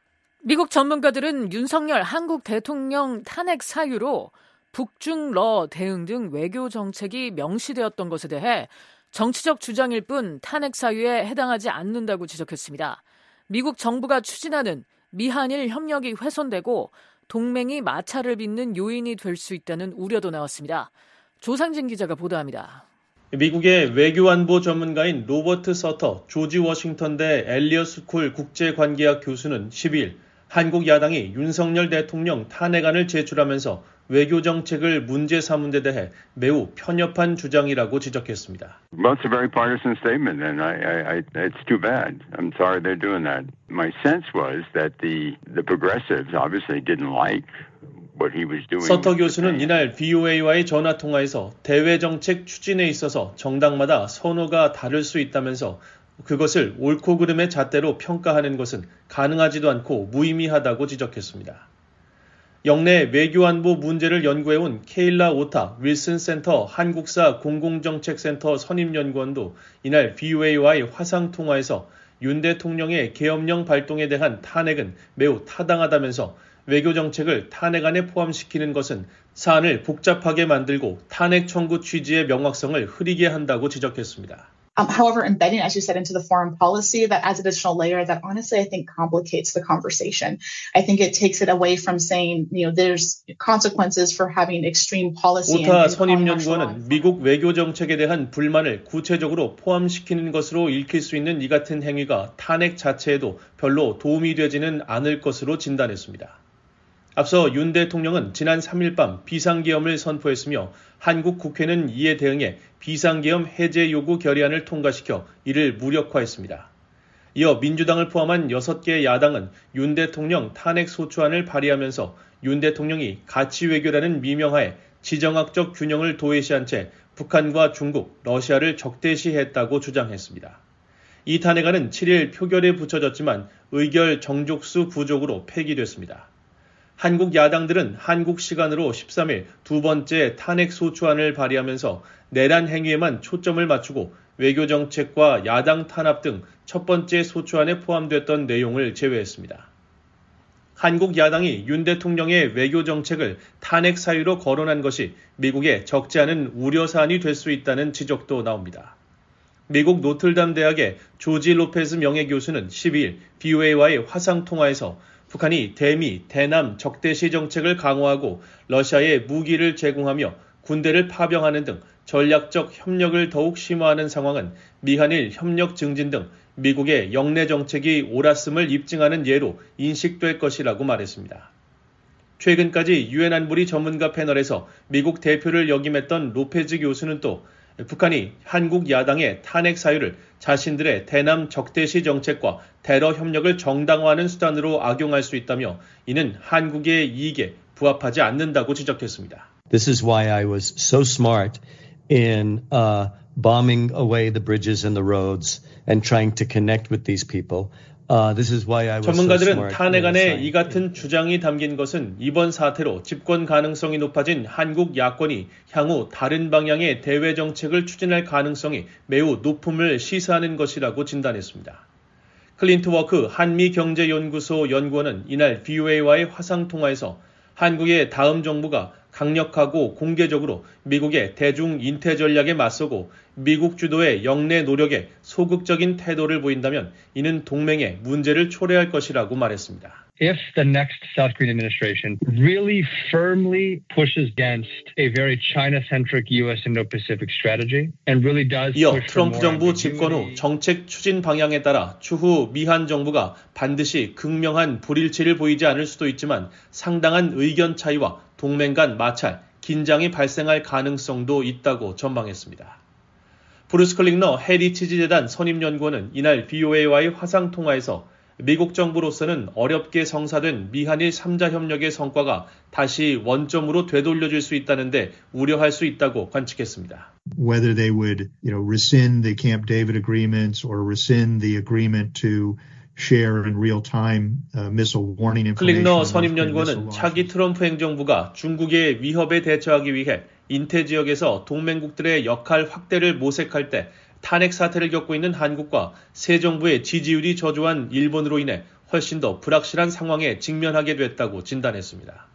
미국 전문가들은 윤석열 한국 대통령 탄핵 사유로 북중러 대응 등 외교 정책이 명시되었던 것에 대해 정치적 주장일 뿐 탄핵 사유에 해당하지 않는다고 지적했습니다. 미국 정부가 추진하는 미한일 협력이 훼손되고 동맹이 마찰을 빚는 요인이 될 수 있다는 우려도 나왔습니다. 조상진 기자가 보도합니다. 미국의 외교안보 전문가인 로버트 서터 조지 워싱턴대 엘리엇 스쿨 국제관계학 교수는 십이일 한국 야당이 윤석열 대통령 탄핵안을 제출하면서 외교 정책을 문제 삼은 데 대해 매우 편협한 주장이라고 지적했습니다. Well, it's a very partisan statement, and I, I, I, it's too bad. I'm sorry they're doing that. My sense was that the the progressives obviously didn't like what he was doing. 서터 교수는 이날 비오에이와의 전화 통화에서 대외 정책 추진에 있어서 정당마다 선호가 다를 수 있다면서 그것을 옳고 그름의 잣대로 평가하는 것은 가능하지도 않고 무의미하다고 지적했습니다. 영내 외교안보 문제를 연구해온 케일라 오타 윌슨 센터 한국사 공공정책센터 선임연구원도 이날 비오에이와의 화상통화에서 윤 대통령의 계엄령 발동에 대한 탄핵은 매우 타당하다면서 외교정책을 탄핵안에 포함시키는 것은 사안을 복잡하게 만들고 탄핵 청구 취지의 명확성을 흐리게 한다고 지적했습니다. Um, however, embedding, as you said, into the foreign policy, that adds additional layer that honestly I think complicates the conversation. I think it takes it away from saying, you know, there's consequences for having extreme policy. 오타 선임연구원은 미국 외교 정책에 대한 불만을 구체적으로 포함시키는 것으로 읽힐 수 있는 이 같은 행위가 탄핵 자체에도 별로 도움이 되지는 않을 것으로 진단했습니다. 앞서 윤 대통령은 지난 삼 일 밤 비상계엄을 선포했으며 한국 국회는 이에 대응해 비상계엄 해제 요구 결의안을 통과시켜 이를 무력화했습니다. 이어 민주당을 포함한 여섯 개 야당은 윤 대통령 탄핵소추안을 발의하면서 윤 대통령이 가치외교라는 미명하에 지정학적 균형을 도외시한 채 북한과 중국, 러시아를 적대시했다고 주장했습니다. 이 탄핵안은 칠 일 표결에 붙여졌지만 의결 정족수 부족으로 폐기됐습니다. 한국 야당들은 한국 시간으로 십삼 일 두 번째 탄핵소추안을 발의하면서 내란 행위에만 초점을 맞추고 외교정책과 야당 탄압 등 첫 번째 소추안에 포함됐던 내용을 제외했습니다. 한국 야당이 윤 대통령의 외교정책을 탄핵 사유로 거론한 것이 미국에 적지 않은 우려사안이 될 수 있다는 지적도 나옵니다. 미국 노틀담 대학의 조지 로페즈 명예교수는 십이 일 비오에이와의 화상통화에서 북한이 대미, 대남 적대시 정책을 강화하고 러시아에 무기를 제공하며 군대를 파병하는 등 전략적 협력을 더욱 심화하는 상황은 미한일 협력 증진 등 미국의 영내 정책이 옳았음을 입증하는 예로 인식될 것이라고 말했습니다. 최근까지 유엔 안보리 전문가 패널에서 미국 대표를 역임했던 로페즈 교수는 또 북한이 한국 야당의 탄핵 사유를 자신들의 대남 적대시 정책과 테러 협력을 정당화하는 수단으로 악용할 수 있다며 이는 한국의 이익에 부합하지 않는다고 지적했습니다. This is why I was so smart in uh, bombing away the bridges and the roads and trying to connect with these people. Uh, this is why I was 전문가들은 so smart 탄핵안에 이 같은 주장이 담긴 것은 이번 사태로 집권 가능성이 높아진 한국 야권이 향후 다른 방향의 대외 정책을 추진할 가능성이 매우 높음을 시사하는 것이라고 진단했습니다. 클린트 워크 한미경제연구소 연구원은 이날 비오에이와의 화상통화에서 한국의 다음 정부가 강력하고 공개적으로 미국의 대중 인태 전략에 맞서고 미국 주도의 영내 노력에 소극적인 태도를 보인다면 이는 동맹의 문제를 초래할 것이라고 말했습니다. If the next South Korean administration really firmly pushes against a very China-centric U S Indo-Pacific strategy and really does 이어 push for 트럼프 more 정부 집권 후 정책 추진 방향에 따라 추후 미한 정부가 반드시 극명한 불일치를 보이지 않을 수도 있지만 상당한 의견 차이와 동맹 간 마찰, 긴장이 발생할 가능성도 있다고 전망했습니다. 브루스 클링너 헤리티지 재단 선임연구원은 이날 비오에이와의 화상통화에서 미국 정부로서는 어렵게 성사된 미한일 삼 자 협력의 성과가 다시 원점으로 되돌려질 수 있다는데 우려할 수 있다고 관측했습니다. Whether they would, you know, rescind the Camp David agreements or rescind the agreement to share in real-time uh, missile warning information. 클링너 선임연구원은 차기 트럼프 행정부가 중국의 위협에 대처하기 위해 인태 지역에서 동맹국들의 역할 확대를 모색할 때 탄핵 사태를 겪고 있는 한국과 새 정부의 지지율이 저조한 일본으로 인해 훨씬 더 불확실한 상황에 직면하게 됐다고 진단했습니다.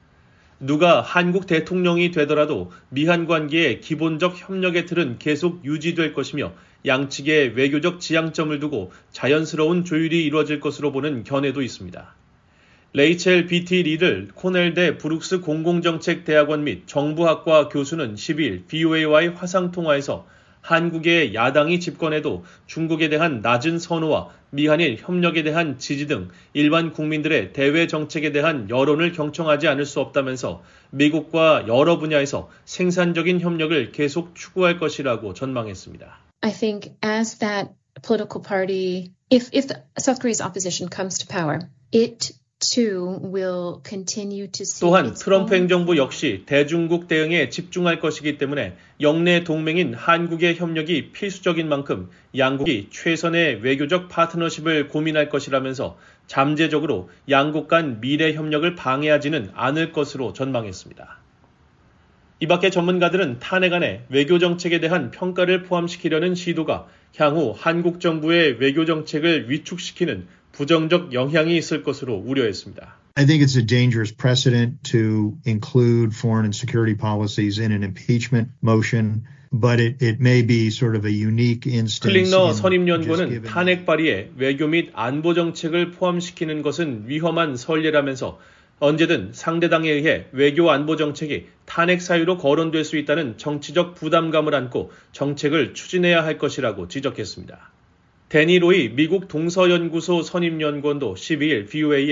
누가 한국 대통령이 되더라도 미한 관계의 기본적 협력의 틀은 계속 유지될 것이며 양측의 외교적 지향점을 두고 자연스러운 조율이 이루어질 것으로 보는 견해도 있습니다. 레이첼 비티 리들 코넬대 브룩스 공공정책대학원 및 정부학과 교수는 십이 일 비오에이와의 화상통화에서 한국의 야당이 집권해도 중국에 대한 낮은 선호와 미한일 협력에 대한 지지 등 일반 국민들의 대외 정책에 대한 여론을 경청하지 않을 수 없다면서 미국과 여러 분야에서 생산적인 협력을 계속 추구할 것이라고 전망했습니다. I think as that political party, if if the South Korea's opposition comes to power, it too will continue to see. 또한 트럼프 행정부 역시 대중국 대응에 집중할 것이기 때문에 영내 동맹인 한국의 협력이 필수적인 만큼 양국이 최선의 외교적 파트너십을 고민할 것이라면서 잠재적으로 양국 간 미래 협력을 방해하지는 않을 것으로 전망했습니다. 이 밖에 전문가들은 탄핵안에 외교정책에 대한 평가를 포함시키려는 시도가 향후 한국 정부의 외교정책을 위축시키는 부정적 영향이 있을 것으로 우려했습니다. I think it's a dangerous precedent to include foreign and security policies in an impeachment motion, but it, it may be sort of a unique instance. 클링너 선임연구원은 탄핵 발의에 외교 및 안보 정책을 포함시키는 것은 위험한 선례라면서 언제든 상대당에 의해 외교 안보 정책이 탄핵 사유로 거론될 수 있다는 정치적 부담감을 안고 정책을 추진해야 할 것이라고 지적했습니다. 데니 로이 미국 동서연구소 선임연구원도 십이 일 비오에이에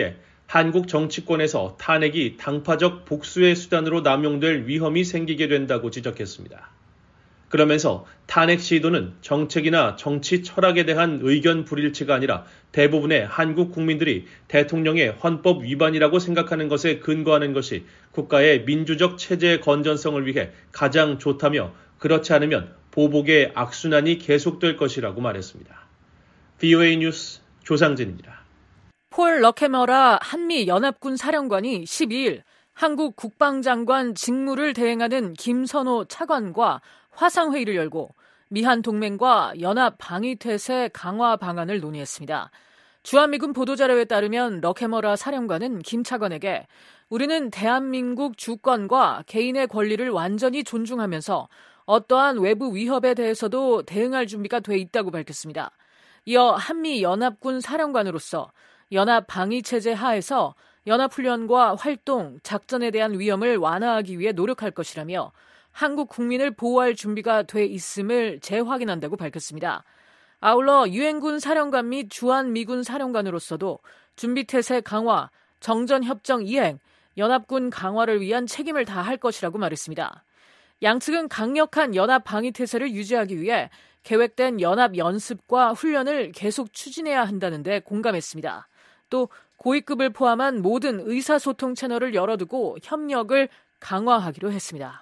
한국 정치권에서 탄핵이 당파적 복수의 수단으로 남용될 위험이 생기게 된다고 지적했습니다. 그러면서 탄핵 시도는 정책이나 정치 철학에 대한 의견 불일치가 아니라 대부분의 한국 국민들이 대통령의 헌법 위반이라고 생각하는 것에 근거하는 것이 국가의 민주적 체제의 건전성을 위해 가장 좋다며 그렇지 않으면 보복의 악순환이 계속될 것이라고 말했습니다. 브이오에이 뉴스 조상진입니다. 폴 러케머라 한미연합군 사령관이 십이일 한국 국방장관 직무를 대행하는 김선호 차관과 화상회의를 열고 미한 동맹과 연합 방위태세 강화 방안을 논의했습니다. 주한미군 보도자료에 따르면 러케머라 사령관은 김 차관에게 우리는 대한민국 주권과 개인의 권리를 완전히 존중하면서 어떠한 외부 위협에 대해서도 대응할 준비가 돼 있다고 밝혔습니다. 이어 한미연합군 사령관으로서 연합 방위체제 하에서 연합훈련과 활동, 작전에 대한 위험을 완화하기 위해 노력할 것이라며 한국 국민을 보호할 준비가 돼 있음을 재확인한다고 밝혔습니다. 아울러 유엔군 사령관 및 주한미군 사령관으로서도 준비태세 강화, 정전협정 이행, 연합군 강화를 위한 책임을 다할 것이라고 말했습니다. 양측은 강력한 연합 방위태세를 유지하기 위해 계획된 연합 연습과 훈련을 계속 추진해야 한다는 데 공감했습니다. 또 고위급을 포함한 모든 의사소통 채널을 열어두고 협력을 강화하기로 했습니다.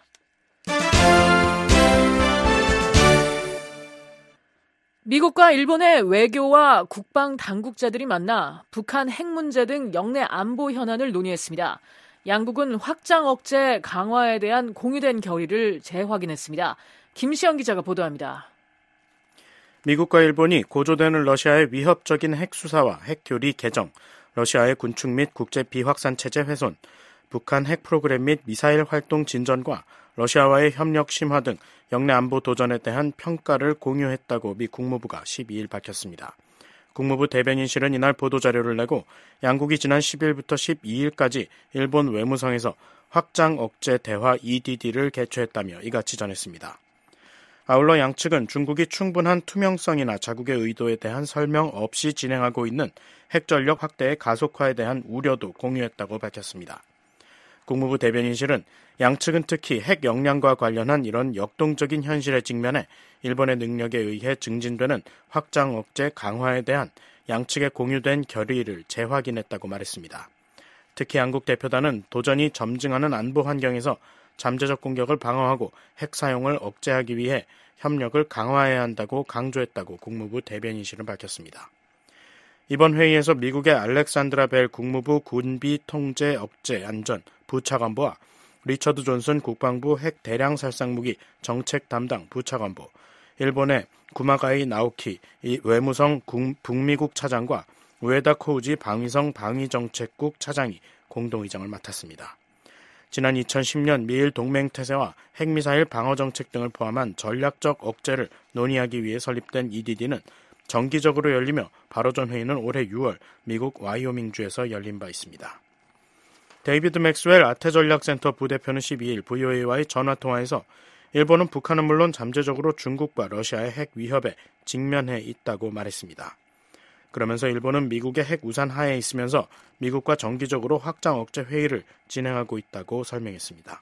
미국과 일본의 외교와 국방 당국자들이 만나 북한 핵 문제 등 영내 안보 현안을 논의했습니다. 양국은 확장 억제 강화에 대한 공유된 결의를 재확인했습니다. 김시영 기자가 보도합니다. 미국과 일본이 고조되는 러시아의 위협적인 핵 수사와 핵 교리 개정, 러시아의 군축 및 국제 비확산 체제 훼손, 북한 핵 프로그램 및 미사일 활동 진전과 러시아와의 협력 심화 등 영내 안보 도전에 대한 평가를 공유했다고 미 국무부가 십이일 밝혔습니다. 국무부 대변인실은 이날 보도자료를 내고 양국이 지난 십일부터 십이일까지 일본 외무성에서 확장 억제 대화 이디디를 개최했다며 이같이 전했습니다. 아울러 양측은 중국이 충분한 투명성이나 자국의 의도에 대한 설명 없이 진행하고 있는 핵전력 확대의 가속화에 대한 우려도 공유했다고 밝혔습니다. 국무부 대변인실은 양측은 특히 핵 역량과 관련한 이런 역동적인 현실에 직면해 일본의 능력에 의해 증진되는 확장 억제 강화에 대한 양측의 공유된 결의를 재확인했다고 말했습니다. 특히 양국 대표단은 도전이 점증하는 안보 환경에서 잠재적 공격을 방어하고 핵 사용을 억제하기 위해 협력을 강화해야 한다고 강조했다고 국무부 대변인실은 밝혔습니다. 이번 회의에서 미국의 알렉산드라 벨 국무부 군비 통제 억제 안전 부차관보와 리처드 존슨 국방부 핵 대량 살상무기 정책 담당 부차관보, 일본의 구마가이 나오키 외무성 북미국 차장과 우에다 코우지 방위성 방위정책국 차장이 공동의장을 맡았습니다. 지난 이천십년 미일 동맹태세와 핵미사일 방어정책 등을 포함한 전략적 억제를 논의하기 위해 설립된 이디디는 정기적으로 열리며 바로 전 회의는 올해 유월 미국 와이오밍주에서 열린 바 있습니다. 데이비드 맥스웰 아태전략센터 부대표는 십이일 브이오에이와의 전화통화에서 일본은 북한은 물론 잠재적으로 중국과 러시아의 핵 위협에 직면해 있다고 말했습니다. 그러면서 일본은 미국의 핵 우산 하에 있으면서 미국과 정기적으로 확장 억제 회의를 진행하고 있다고 설명했습니다.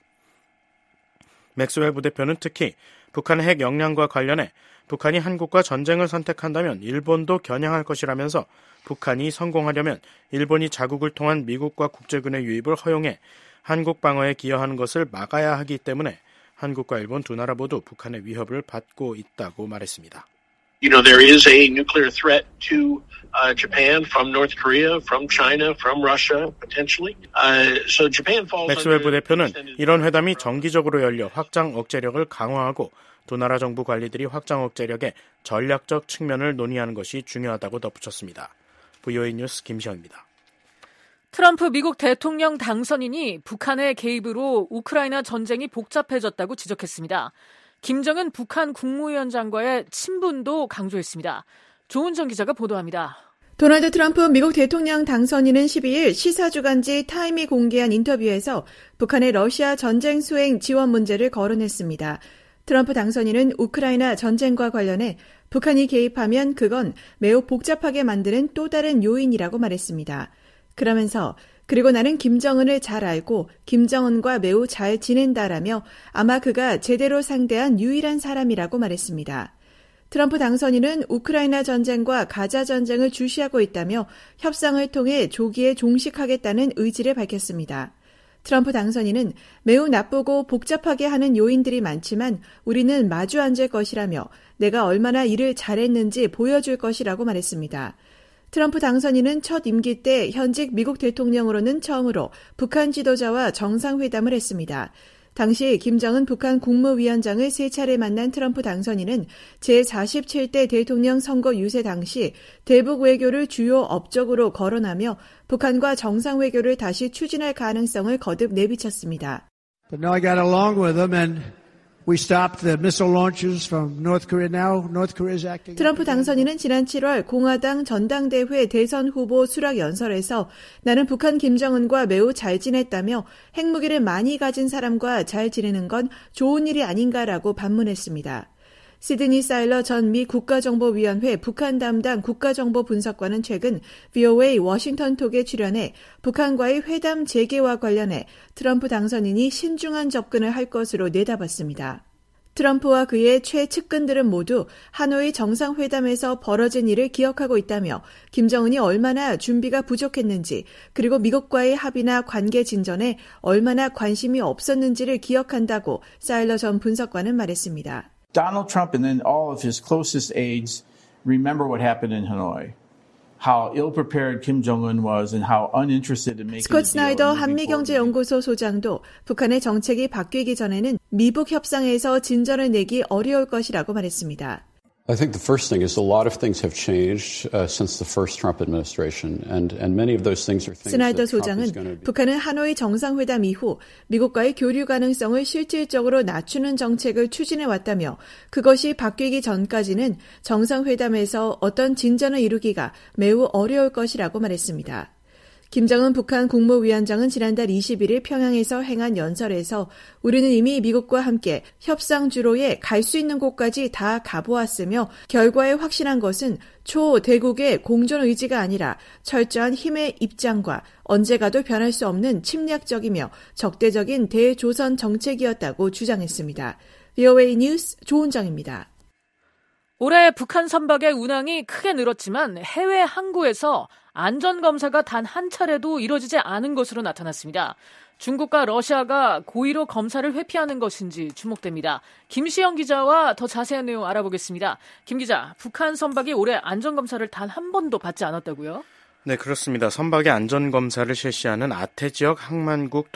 맥스웰 부대표는 특히 북한의 핵 역량과 관련해 북한이 한국과 전쟁을 선택한다면 일본도 겨냥할 것이라면서 북한이 성공하려면 일본이 자국을 통한 미국과 국제군의 유입을 허용해 한국 방어에 기여하는 것을 막아야 하기 때문에 한국과 일본 두 나라 모두 북한의 위협을 받고 있다고 말했습니다. You know, there is a nuclear threat to uh, Japan from North Korea, from China, from Russia, potentially. Uh, so Japan falls 맥스웰 부대표는 이런 회담이 정기적으로 열려 확장 억제력을 강화하고 두 나라 정부 관리들이 확장 억제력의 전략적 측면을 논의하는 것이 중요하다고 덧붙였습니다. 브이오에이 뉴스 김시영입니다. 트럼프 미국 대통령 당선인이 북한의 개입으로 우크라이나 전쟁이 복잡해졌다고 지적했습니다. 김정은 북한 국무위원장과의 친분도 강조했습니다. 조은정 기자가 보도합니다. 도널드 트럼프 미국 대통령 당선인은 십이일 시사주간지 타임이 공개한 인터뷰에서 북한의 러시아 전쟁 수행 지원 문제를 거론했습니다. 트럼프 당선인은 우크라이나 전쟁과 관련해 북한이 개입하면 그건 매우 복잡하게 만드는 또 다른 요인이라고 말했습니다. 그러면서 그리고 나는 김정은을 잘 알고 김정은과 매우 잘 지낸다라며 아마 그가 제대로 상대한 유일한 사람이라고 말했습니다. 트럼프 당선인은 우크라이나 전쟁과 가자 전쟁을 주시하고 있다며 협상을 통해 조기에 종식하겠다는 의지를 밝혔습니다. 트럼프 당선인은 매우 나쁘고 복잡하게 하는 요인들이 많지만 우리는 마주 앉을 것이라며 내가 얼마나 일을 잘했는지 보여줄 것이라고 말했습니다. 트럼프 당선인은 첫 임기 때 현직 미국 대통령으로는 처음으로 북한 지도자와 정상회담을 했습니다. 당시 김정은 북한 국무위원장을 세 차례 만난 트럼프 당선인은 제사십칠 대 대통령 선거 유세 당시 대북 외교를 주요 업적으로 거론하며 북한과 정상외교를 다시 추진할 가능성을 거듭 내비쳤습니다. But no, I got along with them and we stopped the missile launches from North Korea. Now North Korea is acting. 트럼프 당선인은 지난 칠월 공화당 전당대회 대선 후보 수락 연설에서 나는 북한 김정은과 매우 잘 지냈다며 핵무기를 많이 가진 사람과 잘 지내는 건 좋은 일이 아닌가라고 반문했습니다. 시드니 사일러 전 미 국가정보위원회 북한 담당 국가정보분석관은 최근 브이오에이 워싱턴톡에 출연해 북한과의 회담 재개와 관련해 트럼프 당선인이 신중한 접근을 할 것으로 내다봤습니다. 트럼프와 그의 최측근들은 모두 하노이 정상회담에서 벌어진 일을 기억하고 있다며 김정은이 얼마나 준비가 부족했는지 그리고 미국과의 합의나 관계 진전에 얼마나 관심이 없었는지를 기억한다고 사일러 전 분석관은 말했습니다. Donald Trump and then all of his closest aides remember what happened in Hanoi. How ill-prepared Kim Jong-un was and how uninterested in making a deal. 스콧 스나이더 한미경제연구소 소장도 북한의 정책이 바뀌기 전에는 미북 협상에서 진전을 내기 어려울 것이라고 말했습니다. I think the first thing is a lot of things have changed uh, since the first Trump administration, and and many of those things are things 스나이더 that Trump 소장은 is going to be. 북한은 하노이 정상회담 이후 미국과의 교류 가능성을 실질적으로 낮추는 정책을 추진해 왔다며 그것이 바뀌기 전까지는 정상회담에서 어떤 진전을 이루기가 매우 어려울 것이라고 말했습니다. 김정은 북한 국무위원장은 지난달 이십일 일 평양에서 행한 연설에서 우리는 이미 미국과 함께 협상 주로에 갈 수 있는 곳까지 다 가보았으며 결과에 확신한 것은 초대국의 공존 의지가 아니라 철저한 힘의 입장과 언제 가도 변할 수 없는 침략적이며 적대적인 대조선 정책이었다고 주장했습니다. 브이오에이 뉴스 조은정입니다. 올해 북한 선박의 운항이 크게 늘었지만 해외 항구에서 안전검사가 단 한 차례도 이루어지지 않은 것으로 나타났습니다. 중국과 러시아가 고의로 검사를 회피하는 것인지 주목됩니다. 김시영 기자와 더 자세한 내용 알아보겠습니다. 김 기자, 북한 선박이 올해 안전검사를 단 한 번도 받지 않았다고요? 네, 그렇습니다. 선박의 안전검사를 실시하는 아태지역 항만국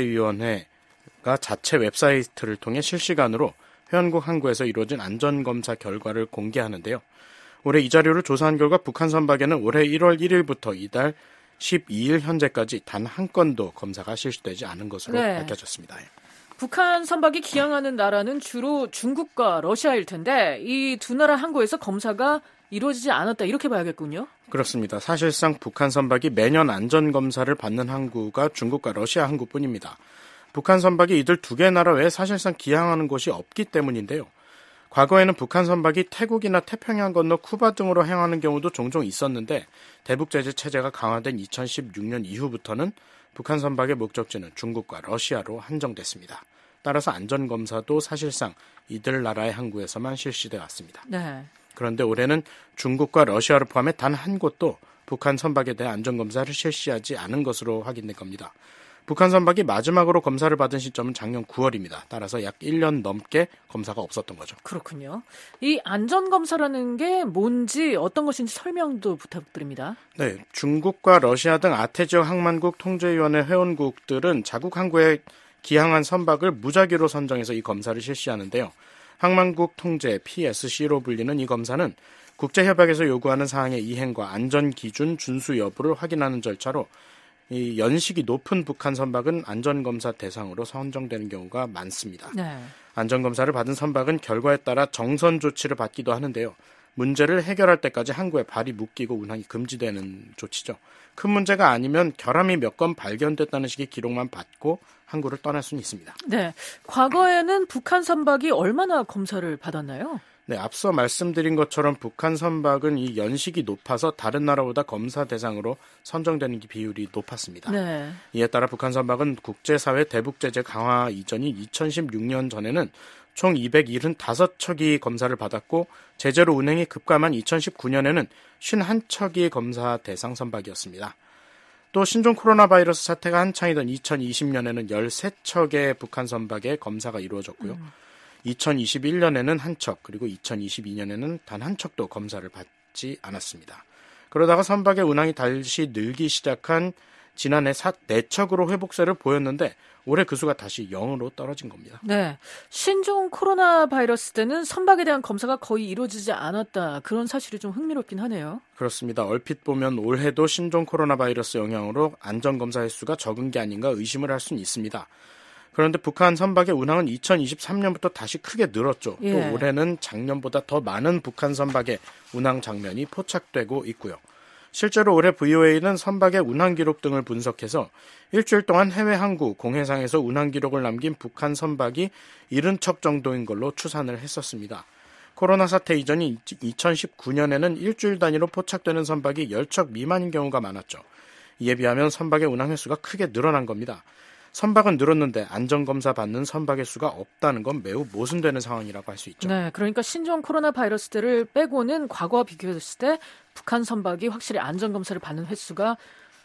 통제위원회가 자체 웹사이트를 통해 실시간으로 회원국 항구에서 이루어진 안전검사 결과를 공개하는데요. 올해 이 자료를 조사한 결과 북한 선박에는 올해 일월 일일부터 이달 십이일 현재까지 단 한 건도 검사가 실시되지 않은 것으로 네. 밝혀졌습니다. 북한 선박이 기항하는 나라는 주로 중국과 러시아일 텐데 이 두 나라 항구에서 검사가 이루어지지 않았다 이렇게 봐야겠군요. 그렇습니다. 사실상 북한 선박이 매년 안전검사를 받는 항구가 중국과 러시아 항구뿐입니다. 북한 선박이 이들 두 개 나라 외에 사실상 기항하는 곳이 없기 때문인데요. 과거에는 북한 선박이 태국이나 태평양 건너 쿠바 등으로 행하는 경우도 종종 있었는데 대북 제재 체제가 강화된 이천십육 년 이후부터는 북한 선박의 목적지는 중국과 러시아로 한정됐습니다. 따라서 안전검사도 사실상 이들 나라의 항구에서만 실시되어 왔습니다. 네. 그런데 올해는 중국과 러시아를 포함해 단 한 곳도 북한 선박에 대한 안전검사를 실시하지 않은 것으로 확인된 겁니다. 북한 선박이 마지막으로 검사를 받은 시점은 작년 구월입니다. 따라서 약 일 년 넘게 검사가 없었던 거죠. 그렇군요. 이 안전검사라는 게 뭔지 어떤 것인지 설명도 부탁드립니다. 네, 중국과 러시아 등 아태지역 항만국 통제위원회 회원국들은 자국 항구에 기항한 선박을 무작위로 선정해서 이 검사를 실시하는데요. 항만국 통제 피에스씨로 불리는 이 검사는 국제협약에서 요구하는 사항의 이행과 안전기준 준수 여부를 확인하는 절차로 이 연식이 높은 북한 선박은 안전검사 대상으로 선정되는 경우가 많습니다. 네. 안전검사를 받은 선박은 결과에 따라 정선 조치를 받기도 하는데요. 문제를 해결할 때까지 항구에 발이 묶이고 운항이 금지되는 조치죠. 큰 문제가 아니면 결함이 몇 건 발견됐다는 식의 기록만 받고 항구를 떠날 수는 있습니다. 네, 과거에는 북한 선박이 얼마나 검사를 받았나요? 네, 앞서 말씀드린 것처럼 북한 선박은 이 연식이 높아서 다른 나라보다 검사 대상으로 선정되는 비율이 높았습니다. 네. 이에 따라 북한 선박은 국제사회 대북 제재 강화 이전인 이천십육 년 전에는 총 이백칠십오 척이 검사를 받았고 제재로 운행이 급감한 이천십구 년에는 오십일 척이 검사 대상 선박이었습니다. 또 신종 코로나 바이러스 사태가 한창이던 이천이십 년에는 열세 척의 북한 선박에 검사가 이루어졌고요. 음. 이천이십일 년에는 한 척, 그리고 이천이십이 년에는 단 한 척도 검사를 받지 않았습니다. 그러다가 선박의 운항이 다시 늘기 시작한 지난해 네 척으로 회복세를 보였는데 올해 그 수가 다시 영으로 떨어진 겁니다. 네, 신종 코로나 바이러스 때는 선박에 대한 검사가 거의 이루어지지 않았다. 그런 사실이 좀 흥미롭긴 하네요. 그렇습니다. 얼핏 보면 올해도 신종 코로나 바이러스 영향으로 안전검사 횟수가 적은 게 아닌가 의심을 할 수는 있습니다. 그런데 북한 선박의 운항은 이천이십삼 년부터 다시 크게 늘었죠. 예. 또 올해는 작년보다 더 많은 북한 선박의 운항 장면이 포착되고 있고요. 실제로 올해 브이오에이는 선박의 운항 기록 등을 분석해서 일주일 동안 해외 항구, 공해상에서 운항 기록을 남긴 북한 선박이 칠십 척 정도인 걸로 추산을 했었습니다. 코로나 사태 이전인 이천십구 년에는 일주일 단위로 포착되는 선박이 십 척 미만인 경우가 많았죠. 이에 비하면 선박의 운항 횟수가 크게 늘어난 겁니다. 선박은 늘었는데 안전검사 받는 선박의 수가 없다는 건 매우 모순되는 상황이라고 할 수 있죠. 네, 그러니까 신종 코로나 바이러스 때를 빼고는 과거와 비교했을 때 북한 선박이 확실히 안전검사를 받는 횟수가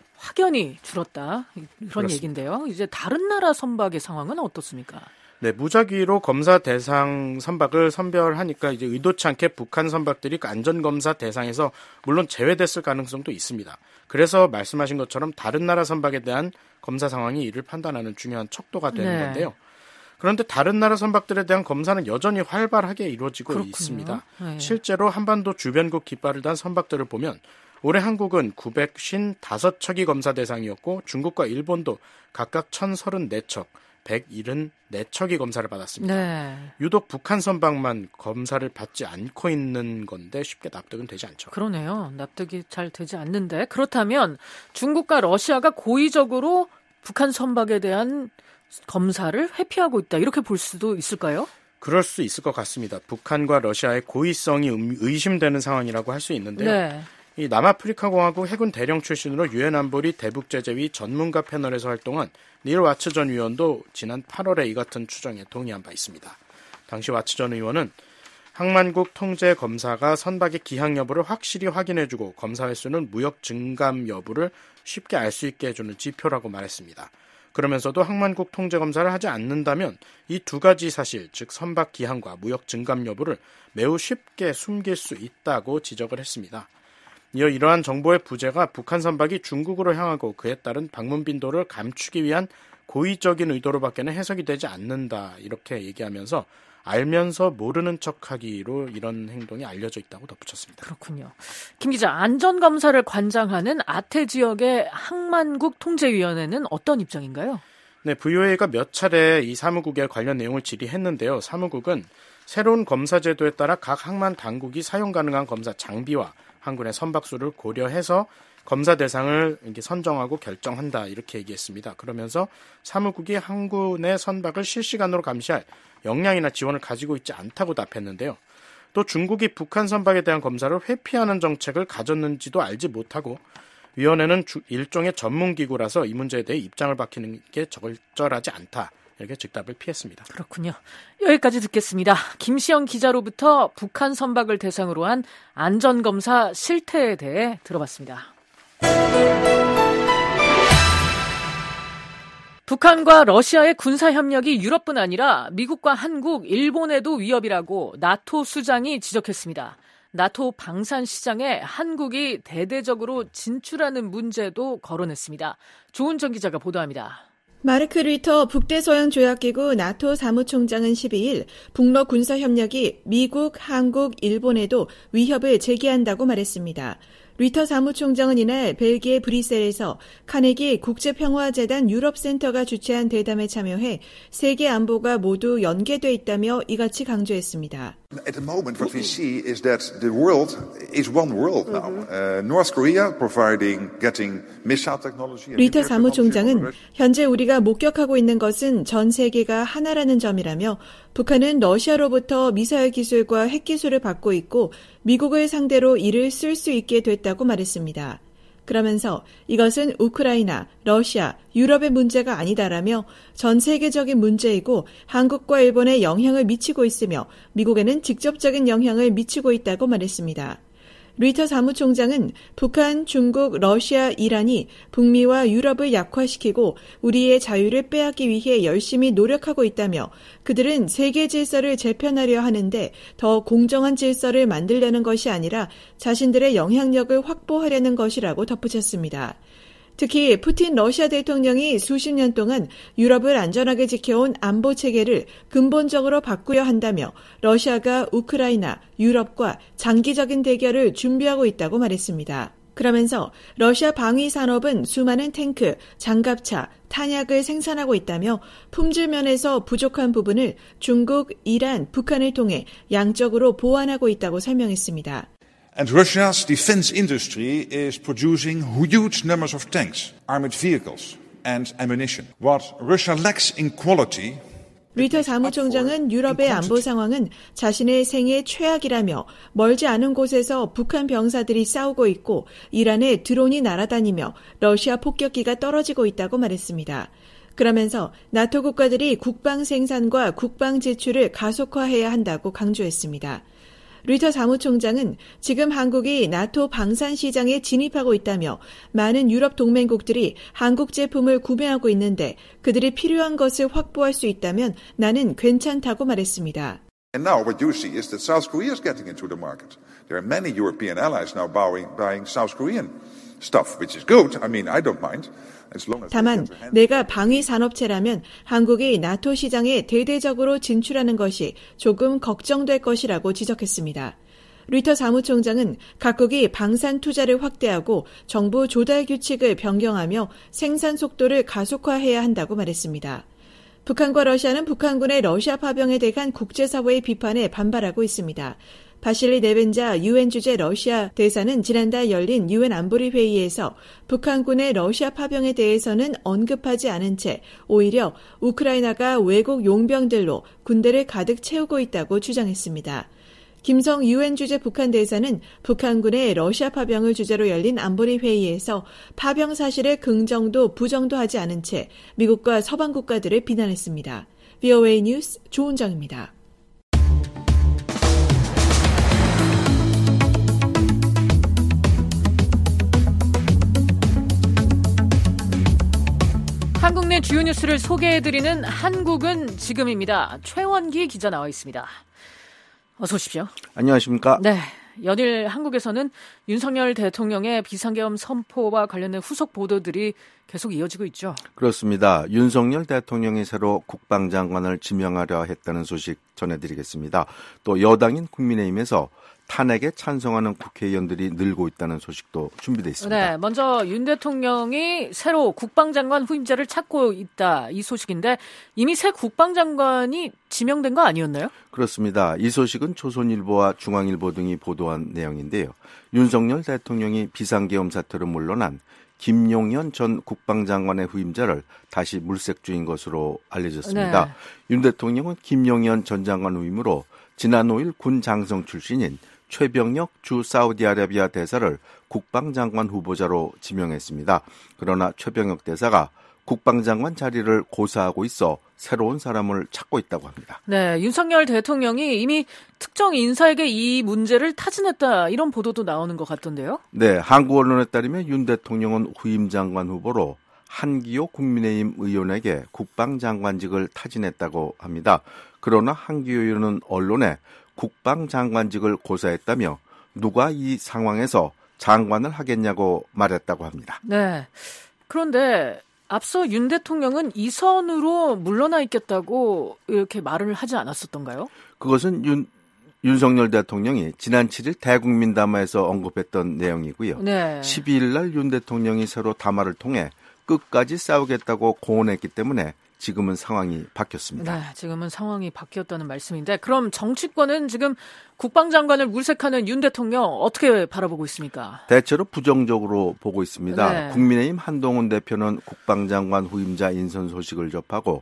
확연히 줄었다. 이런 그렇습니다. 얘기인데요. 이제 다른 나라 선박의 상황은 어떻습니까? 네, 무작위로 검사 대상 선박을 선별하니까 이제 의도치 않게 북한 선박들이 그 안전검사 대상에서 물론 제외됐을 가능성도 있습니다. 그래서 말씀하신 것처럼 다른 나라 선박에 대한 검사 상황이 이를 판단하는 중요한 척도가 되는 네. 건데요. 그런데 다른 나라 선박들에 대한 검사는 여전히 활발하게 이루어지고 그렇군요. 있습니다. 네. 실제로 한반도 주변국 깃발을 단 선박들을 보면 올해 한국은 구백오십오 척이 검사 대상이었고 중국과 일본도 각각 천삼십사 척, 백칠십사 척이 검사를 받았습니다. 네. 유독 북한 선박만 검사를 받지 않고 있는 건데 쉽게 납득은 되지 않죠. 그러네요. 납득이 잘 되지 않는데 그렇다면 중국과 러시아가 고의적으로 북한 선박에 대한 검사를 회피하고 있다. 이렇게 볼 수도 있을까요? 그럴 수 있을 것 같습니다. 북한과 러시아의 고의성이 의심되는 상황이라고 할 수 있는데요. 네. 이 남아프리카 공화국 해군 대령 출신으로 유엔 안보리 대북제재위 전문가 패널에서 활동한 닐 와츠 전 의원도 지난 팔월에 이 같은 추정에 동의한 바 있습니다. 당시 와츠 전 의원은 항만국 통제 검사가 선박의 기항 여부를 확실히 확인해주고 검사 횟수는 무역 증감 여부를 쉽게 알 수 있게 해주는 지표라고 말했습니다. 그러면서도 항만국 통제 검사를 하지 않는다면 이 두 가지 사실, 즉 선박 기항과 무역 증감 여부를 매우 쉽게 숨길 수 있다고 지적을 했습니다. 이어 이러한 정보의 부재가 북한 선박이 중국으로 향하고 그에 따른 방문 빈도를 감추기 위한 고의적인 의도로밖에는 해석이 되지 않는다 이렇게 얘기하면서 알면서 모르는 척하기로 이런 행동이 알려져 있다고 덧붙였습니다. 그렇군요. 김 기자, 안전검사를 관장하는 아태 지역의 항만국 통제위원회는 어떤 입장인가요? 네, 브이오에이가 몇 차례 이 사무국에 관련 내용을 질의했는데요. 사무국은 새로운 검사 제도에 따라 각 항만 당국이 사용 가능한 검사 장비와 항군의 선박수를 고려해서 검사 대상을 이렇게 선정하고 결정한다 이렇게 얘기했습니다. 그러면서 사무국이 항군의 선박을 실시간으로 감시할 역량이나 지원을 가지고 있지 않다고 답했는데요. 또 중국이 북한 선박에 대한 검사를 회피하는 정책을 가졌는지도 알지 못하고 위원회는 일종의 전문기구라서 이 문제에 대해 입장을 밝히는 게 적절하지 않다. 이렇게 즉답을 피했습니다. 그렇군요. 여기까지 듣겠습니다. 김시영 기자로부터 북한 선박을 대상으로 한 안전검사 실태에 대해 들어봤습니다. 북한과 러시아의 군사협력이 유럽뿐 아니라 미국과 한국, 일본에도 위협이라고 나토 수장이 지적했습니다. 나토 방산 시장에 한국이 대대적으로 진출하는 문제도 거론했습니다. 조은정 기자가 보도합니다. 마르크 리터 북대서양조약기구 나토 사무총장은 십이일 북러 군사협력이 미국, 한국, 일본에도 위협을 제기한다고 말했습니다. 리터 사무총장은 이날 벨기에 브뤼셀에서 카네기 국제평화재단 유럽센터가 주최한 대담에 참여해 세계 안보가 모두 연계돼 있다며 이같이 강조했습니다. At the moment, what we see is that the world is one world now. Uh, North Korea providing, getting missile technology. 리터 사무총장은 현재 우리가 목격하고 있는 것은 전 세계가 하나라는 점이라며 북한은 러시아로부터 미사일 기술과 핵 기술을 받고 있고 미국을 상대로 이를 쓸 수 있게 됐다고 말했습니다. 그러면서 이것은 우크라이나, 러시아, 유럽의 문제가 아니다라며 전 세계적인 문제이고 한국과 일본에 영향을 미치고 있으며 미국에는 직접적인 영향을 미치고 있다고 말했습니다. 리터 사무총장은 북한, 중국, 러시아, 이란이 북미와 유럽을 약화시키고 우리의 자유를 빼앗기 위해 열심히 노력하고 있다며 그들은 세계 질서를 재편하려 하는데 더 공정한 질서를 만들려는 것이 아니라 자신들의 영향력을 확보하려는 것이라고 덧붙였습니다. 특히 푸틴 러시아 대통령이 수십 년 동안 유럽을 안전하게 지켜온 안보 체계를 근본적으로 바꾸려 한다며 러시아가 우크라이나, 유럽과 장기적인 대결을 준비하고 있다고 말했습니다. 그러면서 러시아 방위 산업은 수많은 탱크, 장갑차, 탄약을 생산하고 있다며 품질 면에서 부족한 부분을 중국, 이란, 북한을 통해 양적으로 보완하고 있다고 설명했습니다. And Russia's defense industry is producing huge numbers of tanks, armored vehicles, and ammunition. What Russia lacks in quality. 리터 사무총장은 유럽의 안보 상황은 자신의 생애 최악이라며 멀지 않은 곳에서 북한 병사들이 싸우고 있고 이란에 드론이 날아다니며 러시아 폭격기가 떨어지고 있다고 말했습니다. 그러면서 나토 국가들이 국방 생산과 국방 지출을 가속화해야 한다고 강조했습니다. 리터 사무총장은 지금 한국이 나토 방산 시장에 진입하고 있다며 많은 유럽 동맹국들이 한국 제품을 구매하고 있는데 그들이 필요한 것을 확보할 수 있다면 나는 괜찮다고 말했습니다. And now what you see is that South Korea is getting into the market. There are many European allies now buying, buying South Korean stuff, which is good. I mean, I don't mind. 다만 내가 방위 산업체라면 한국이 나토 시장에 대대적으로 진출하는 것이 조금 걱정될 것이라고 지적했습니다. 리터 사무총장은 각국이 방산 투자를 확대하고 정부 조달 규칙을 변경하며 생산 속도를 가속화해야 한다고 말했습니다. 북한과 러시아는 북한군의 러시아 파병에 대한 국제사회의 비판에 반발하고 있습니다. 바실리 네벤자 유엔 주재 러시아 대사는 지난달 열린 유엔 안보리 회의에서 북한군의 러시아 파병에 대해서는 언급하지 않은 채 오히려 우크라이나가 외국 용병들로 군대를 가득 채우고 있다고 주장했습니다. 김성 유엔 주재 북한 대사는 북한군의 러시아 파병을 주제로 열린 안보리 회의에서 파병 사실을 긍정도 부정도 하지 않은 채 미국과 서방 국가들을 비난했습니다. 브이오에이 뉴스 조은정입니다. 한국 내 주요 뉴스를 소개해드리는 한국은 지금입니다. 최원기 기자 나와 있습니다. 어서 오십시오. 안녕하십니까? 네. 연일 한국에서는 윤석열 대통령의 비상계엄 선포와 관련된 후속 보도들이 계속 이어지고 있죠. 그렇습니다. 윤석열 대통령이 새로 국방장관을 지명하려 했다는 소식 전해드리겠습니다. 또 여당인 국민의힘에서 탄핵에 찬성하는 국회의원들이 늘고 있다는 소식도 준비되어 있습니다. 네, 먼저 윤 대통령이 새로 국방장관 후임자를 찾고 있다 이 소식인데 이미 새 국방장관이 지명된 거 아니었나요? 그렇습니다. 이 소식은 조선일보와 중앙일보 등이 보도한 내용인데요. 윤석열 대통령이 비상계엄 사태로 물러난 김용현 전 국방장관의 후임자를 다시 물색중인 것으로 알려졌습니다. 네. 윤 대통령은 김용현 전 장관 후임으로 지난 오일 군 장성 출신인 최병혁 주 사우디아라비아 대사를 국방장관 후보자로 지명했습니다. 그러나 최병혁 대사가 국방장관 자리를 고사하고 있어 새로운 사람을 찾고 있다고 합니다. 네, 윤석열 대통령이 이미 특정 인사에게 이 문제를 타진했다 이런 보도도 나오는 것 같던데요? 네, 한국 언론에 따르면 윤 대통령은 후임 장관 후보로 한기호 국민의힘 의원에게 국방장관직을 타진했다고 합니다. 그러나 한기호 의원은 언론에 국방장관직을 고사했다며 누가 이 상황에서 장관을 하겠냐고 말했다고 합니다. 네, 그런데 앞서 윤 대통령은 이 선으로 물러나 있겠다고 이렇게 말을 하지 않았었던가요? 그것은 윤, 윤석열 대통령이 지난 칠일 대국민 담화에서 언급했던 내용이고요. 네. 십이일 날 윤 대통령이 새로 담화를 통해 끝까지 싸우겠다고 공언했기 때문에 지금은 상황이 바뀌었습니다. 네, 지금은 상황이 바뀌었다는 말씀인데 그럼 정치권은 지금 국방장관을 물색하는 윤 대통령 어떻게 바라보고 있습니까? 대체로 부정적으로 보고 있습니다. 네. 국민의힘 한동훈 대표는 국방장관 후임자 인선 소식을 접하고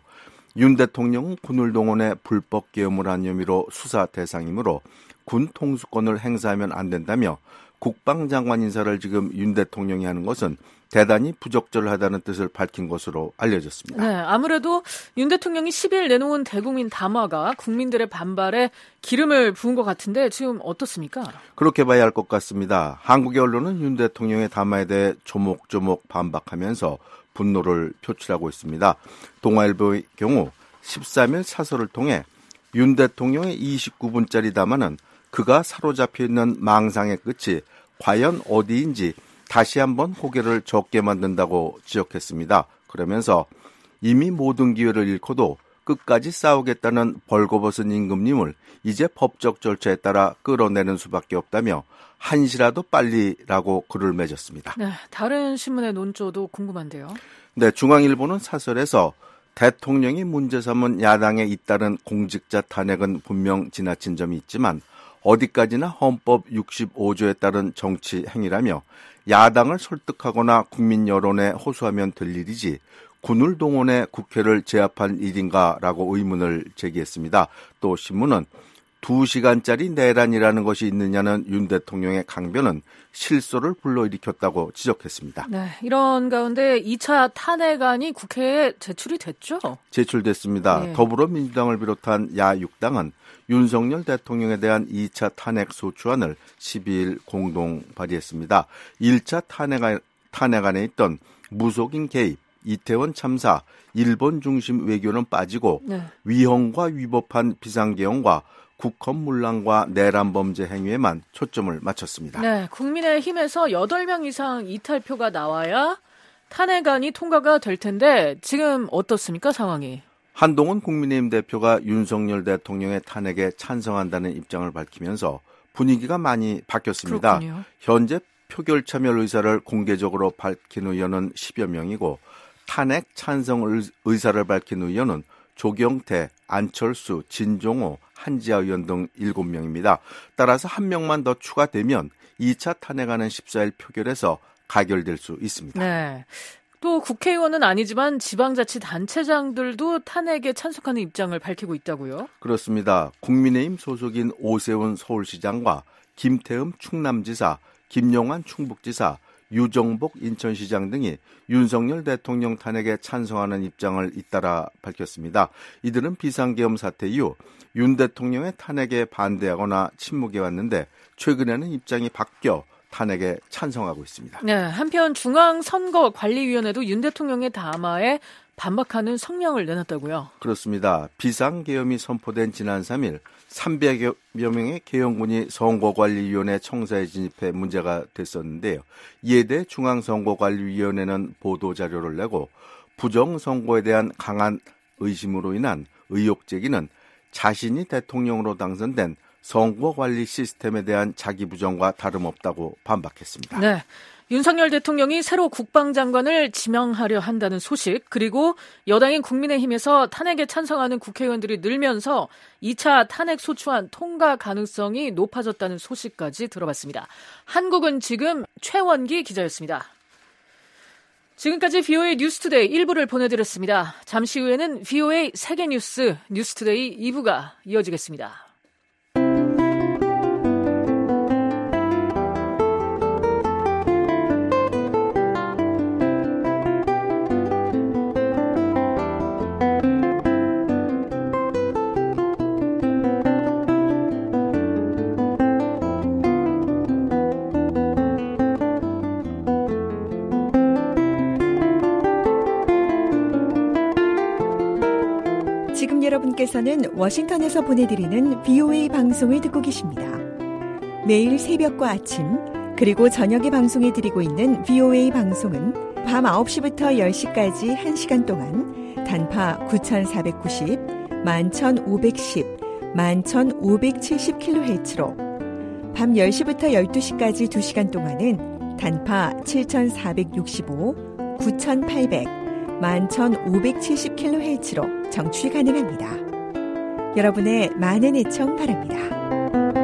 윤 대통령은 군을 동원해 불법 계엄을 한 혐의로 수사 대상이므로 군 통수권을 행사하면 안 된다며 국방장관 인사를 지금 윤 대통령이 하는 것은 대단히 부적절하다는 뜻을 밝힌 것으로 알려졌습니다. 네, 아무래도 윤 대통령이 십일 내놓은 대국민 담화가 국민들의 반발에 기름을 부은 것 같은데 지금 어떻습니까? 그렇게 봐야 할 것 같습니다. 한국의 언론은 윤 대통령의 담화에 대해 조목조목 반박하면서 분노를 표출하고 있습니다. 동아일보의 경우 십삼 일 사설을 통해 윤 대통령의 이십구 분짜리 담화는 그가 사로잡혀 있는 망상의 끝이 과연 어디인지 다시 한번 고개를 젓게 만든다고 지적했습니다. 그러면서 이미 모든 기회를 잃고도 끝까지 싸우겠다는 벌거벗은 임금님을 이제 법적 절차에 따라 끌어내는 수밖에 없다며 한시라도 빨리라고 글을 맺었습니다. 네, 다른 신문의 논조도 궁금한데요. 네, 중앙일보는 사설에서 대통령이 문제 삼은 야당에 잇따른 공직자 탄핵은 분명 지나친 점이 있지만 어디까지나 헌법 육십오 조에 따른 정치 행위라며 야당을 설득하거나 국민 여론에 호소하면 될 일이지 군을 동원해 국회를 제압한 일인가라고 의문을 제기했습니다. 또 신문은 두 시간짜리 내란이라는 것이 있느냐는 윤 대통령의 강변은 실소를 불러일으켰다고 지적했습니다. 네, 이런 가운데 이 차 탄핵안이 국회에 제출이 됐죠? 제출됐습니다. 네. 더불어민주당을 비롯한 야육 당은 윤석열 대통령에 대한 이 차 탄핵 소추안을 십이 일 공동 발의했습니다. 일 차 탄핵안, 탄핵안에 있던 무속인 개입, 이태원 참사, 일본 중심 외교는 빠지고 네. 위헌과 위법한 비상계엄과 국헌문란과 내란범죄 행위에만 초점을 맞췄습니다. 네, 국민의힘에서 여덟 명 이상 이탈표가 나와야 탄핵안이 통과가 될 텐데 지금 어떻습니까, 상황이? 한동훈 국민의힘 대표가 윤석열 대통령의 탄핵에 찬성한다는 입장을 밝히면서 분위기가 많이 바뀌었습니다. 그렇군요. 현재 표결 참여 의사를 공개적으로 밝힌 의원은 십여 명이고 탄핵 찬성 의사를 밝힌 의원은 조경태, 안철수, 진종호, 한지아 의원 등 일곱 명입니다. 따라서 한 명만 더 추가되면 이 차 탄핵안은 십사 일 표결에서 가결될 수 있습니다. 네. 또 국회의원은 아니지만 지방자치단체장들도 탄핵에 찬성하는 입장을 밝히고 있다고요? 그렇습니다. 국민의힘 소속인 오세훈 서울시장과 김태흠 충남지사, 김용환 충북지사, 유정복 인천시장 등이 윤석열 대통령 탄핵에 찬성하는 입장을 잇따라 밝혔습니다. 이들은 비상계엄 사태 이후 윤 대통령의 탄핵에 반대하거나 침묵해왔는데 최근에는 입장이 바뀌어 탄핵에 찬성하고 있습니다. 네, 한편 중앙선거관리위원회도 윤 대통령의 담화에 반박하는 성명을 내놨다고요? 그렇습니다. 비상계엄이 선포된 지난 삼 일 삼백여 명의 계엄군이 선거관리위원회 청사에 진입해 문제가 됐었는데요. 이에 대해 중앙선거관리위원회는 보도자료를 내고 부정선거에 대한 강한 의심으로 인한 의혹 제기는 자신이 대통령으로 당선된 선거관리 시스템에 대한 자기 부정과 다름없다고 반박했습니다. 네, 윤석열 대통령이 새로 국방장관을 지명하려 한다는 소식, 그리고 여당인 국민의힘에서 탄핵에 찬성하는 국회의원들이 늘면서 이 차 탄핵 소추안 통과 가능성이 높아졌다는 소식까지 들어봤습니다. 한국은 지금 최원기 기자였습니다. 지금까지 브이오에이 뉴스투데이 일 부를 보내드렸습니다. 잠시 후에는 브이오에이 세계뉴스 뉴스투데이 이 부가 이어지겠습니다. 여러분께서는 워싱턴에서 보내드리는 브이오에이 방송을 듣고 계십니다. 매일 새벽과 아침 그리고 저녁에 방송해드리고 있는 브이오에이 방송은 밤 아홉 시부터 열 시까지 한 시간 동안 단파 구천사백구십, 만 천오백십, 만 천오백칠십 킬로헤르츠로 밤 열 시부터 열두 시까지 두 시간 동안은 단파 칠천사백육십오, 구천팔백, 만 천오백칠십 킬로헤르츠로 정취 가능합니다. 여러분의 많은 애청 바랍니다.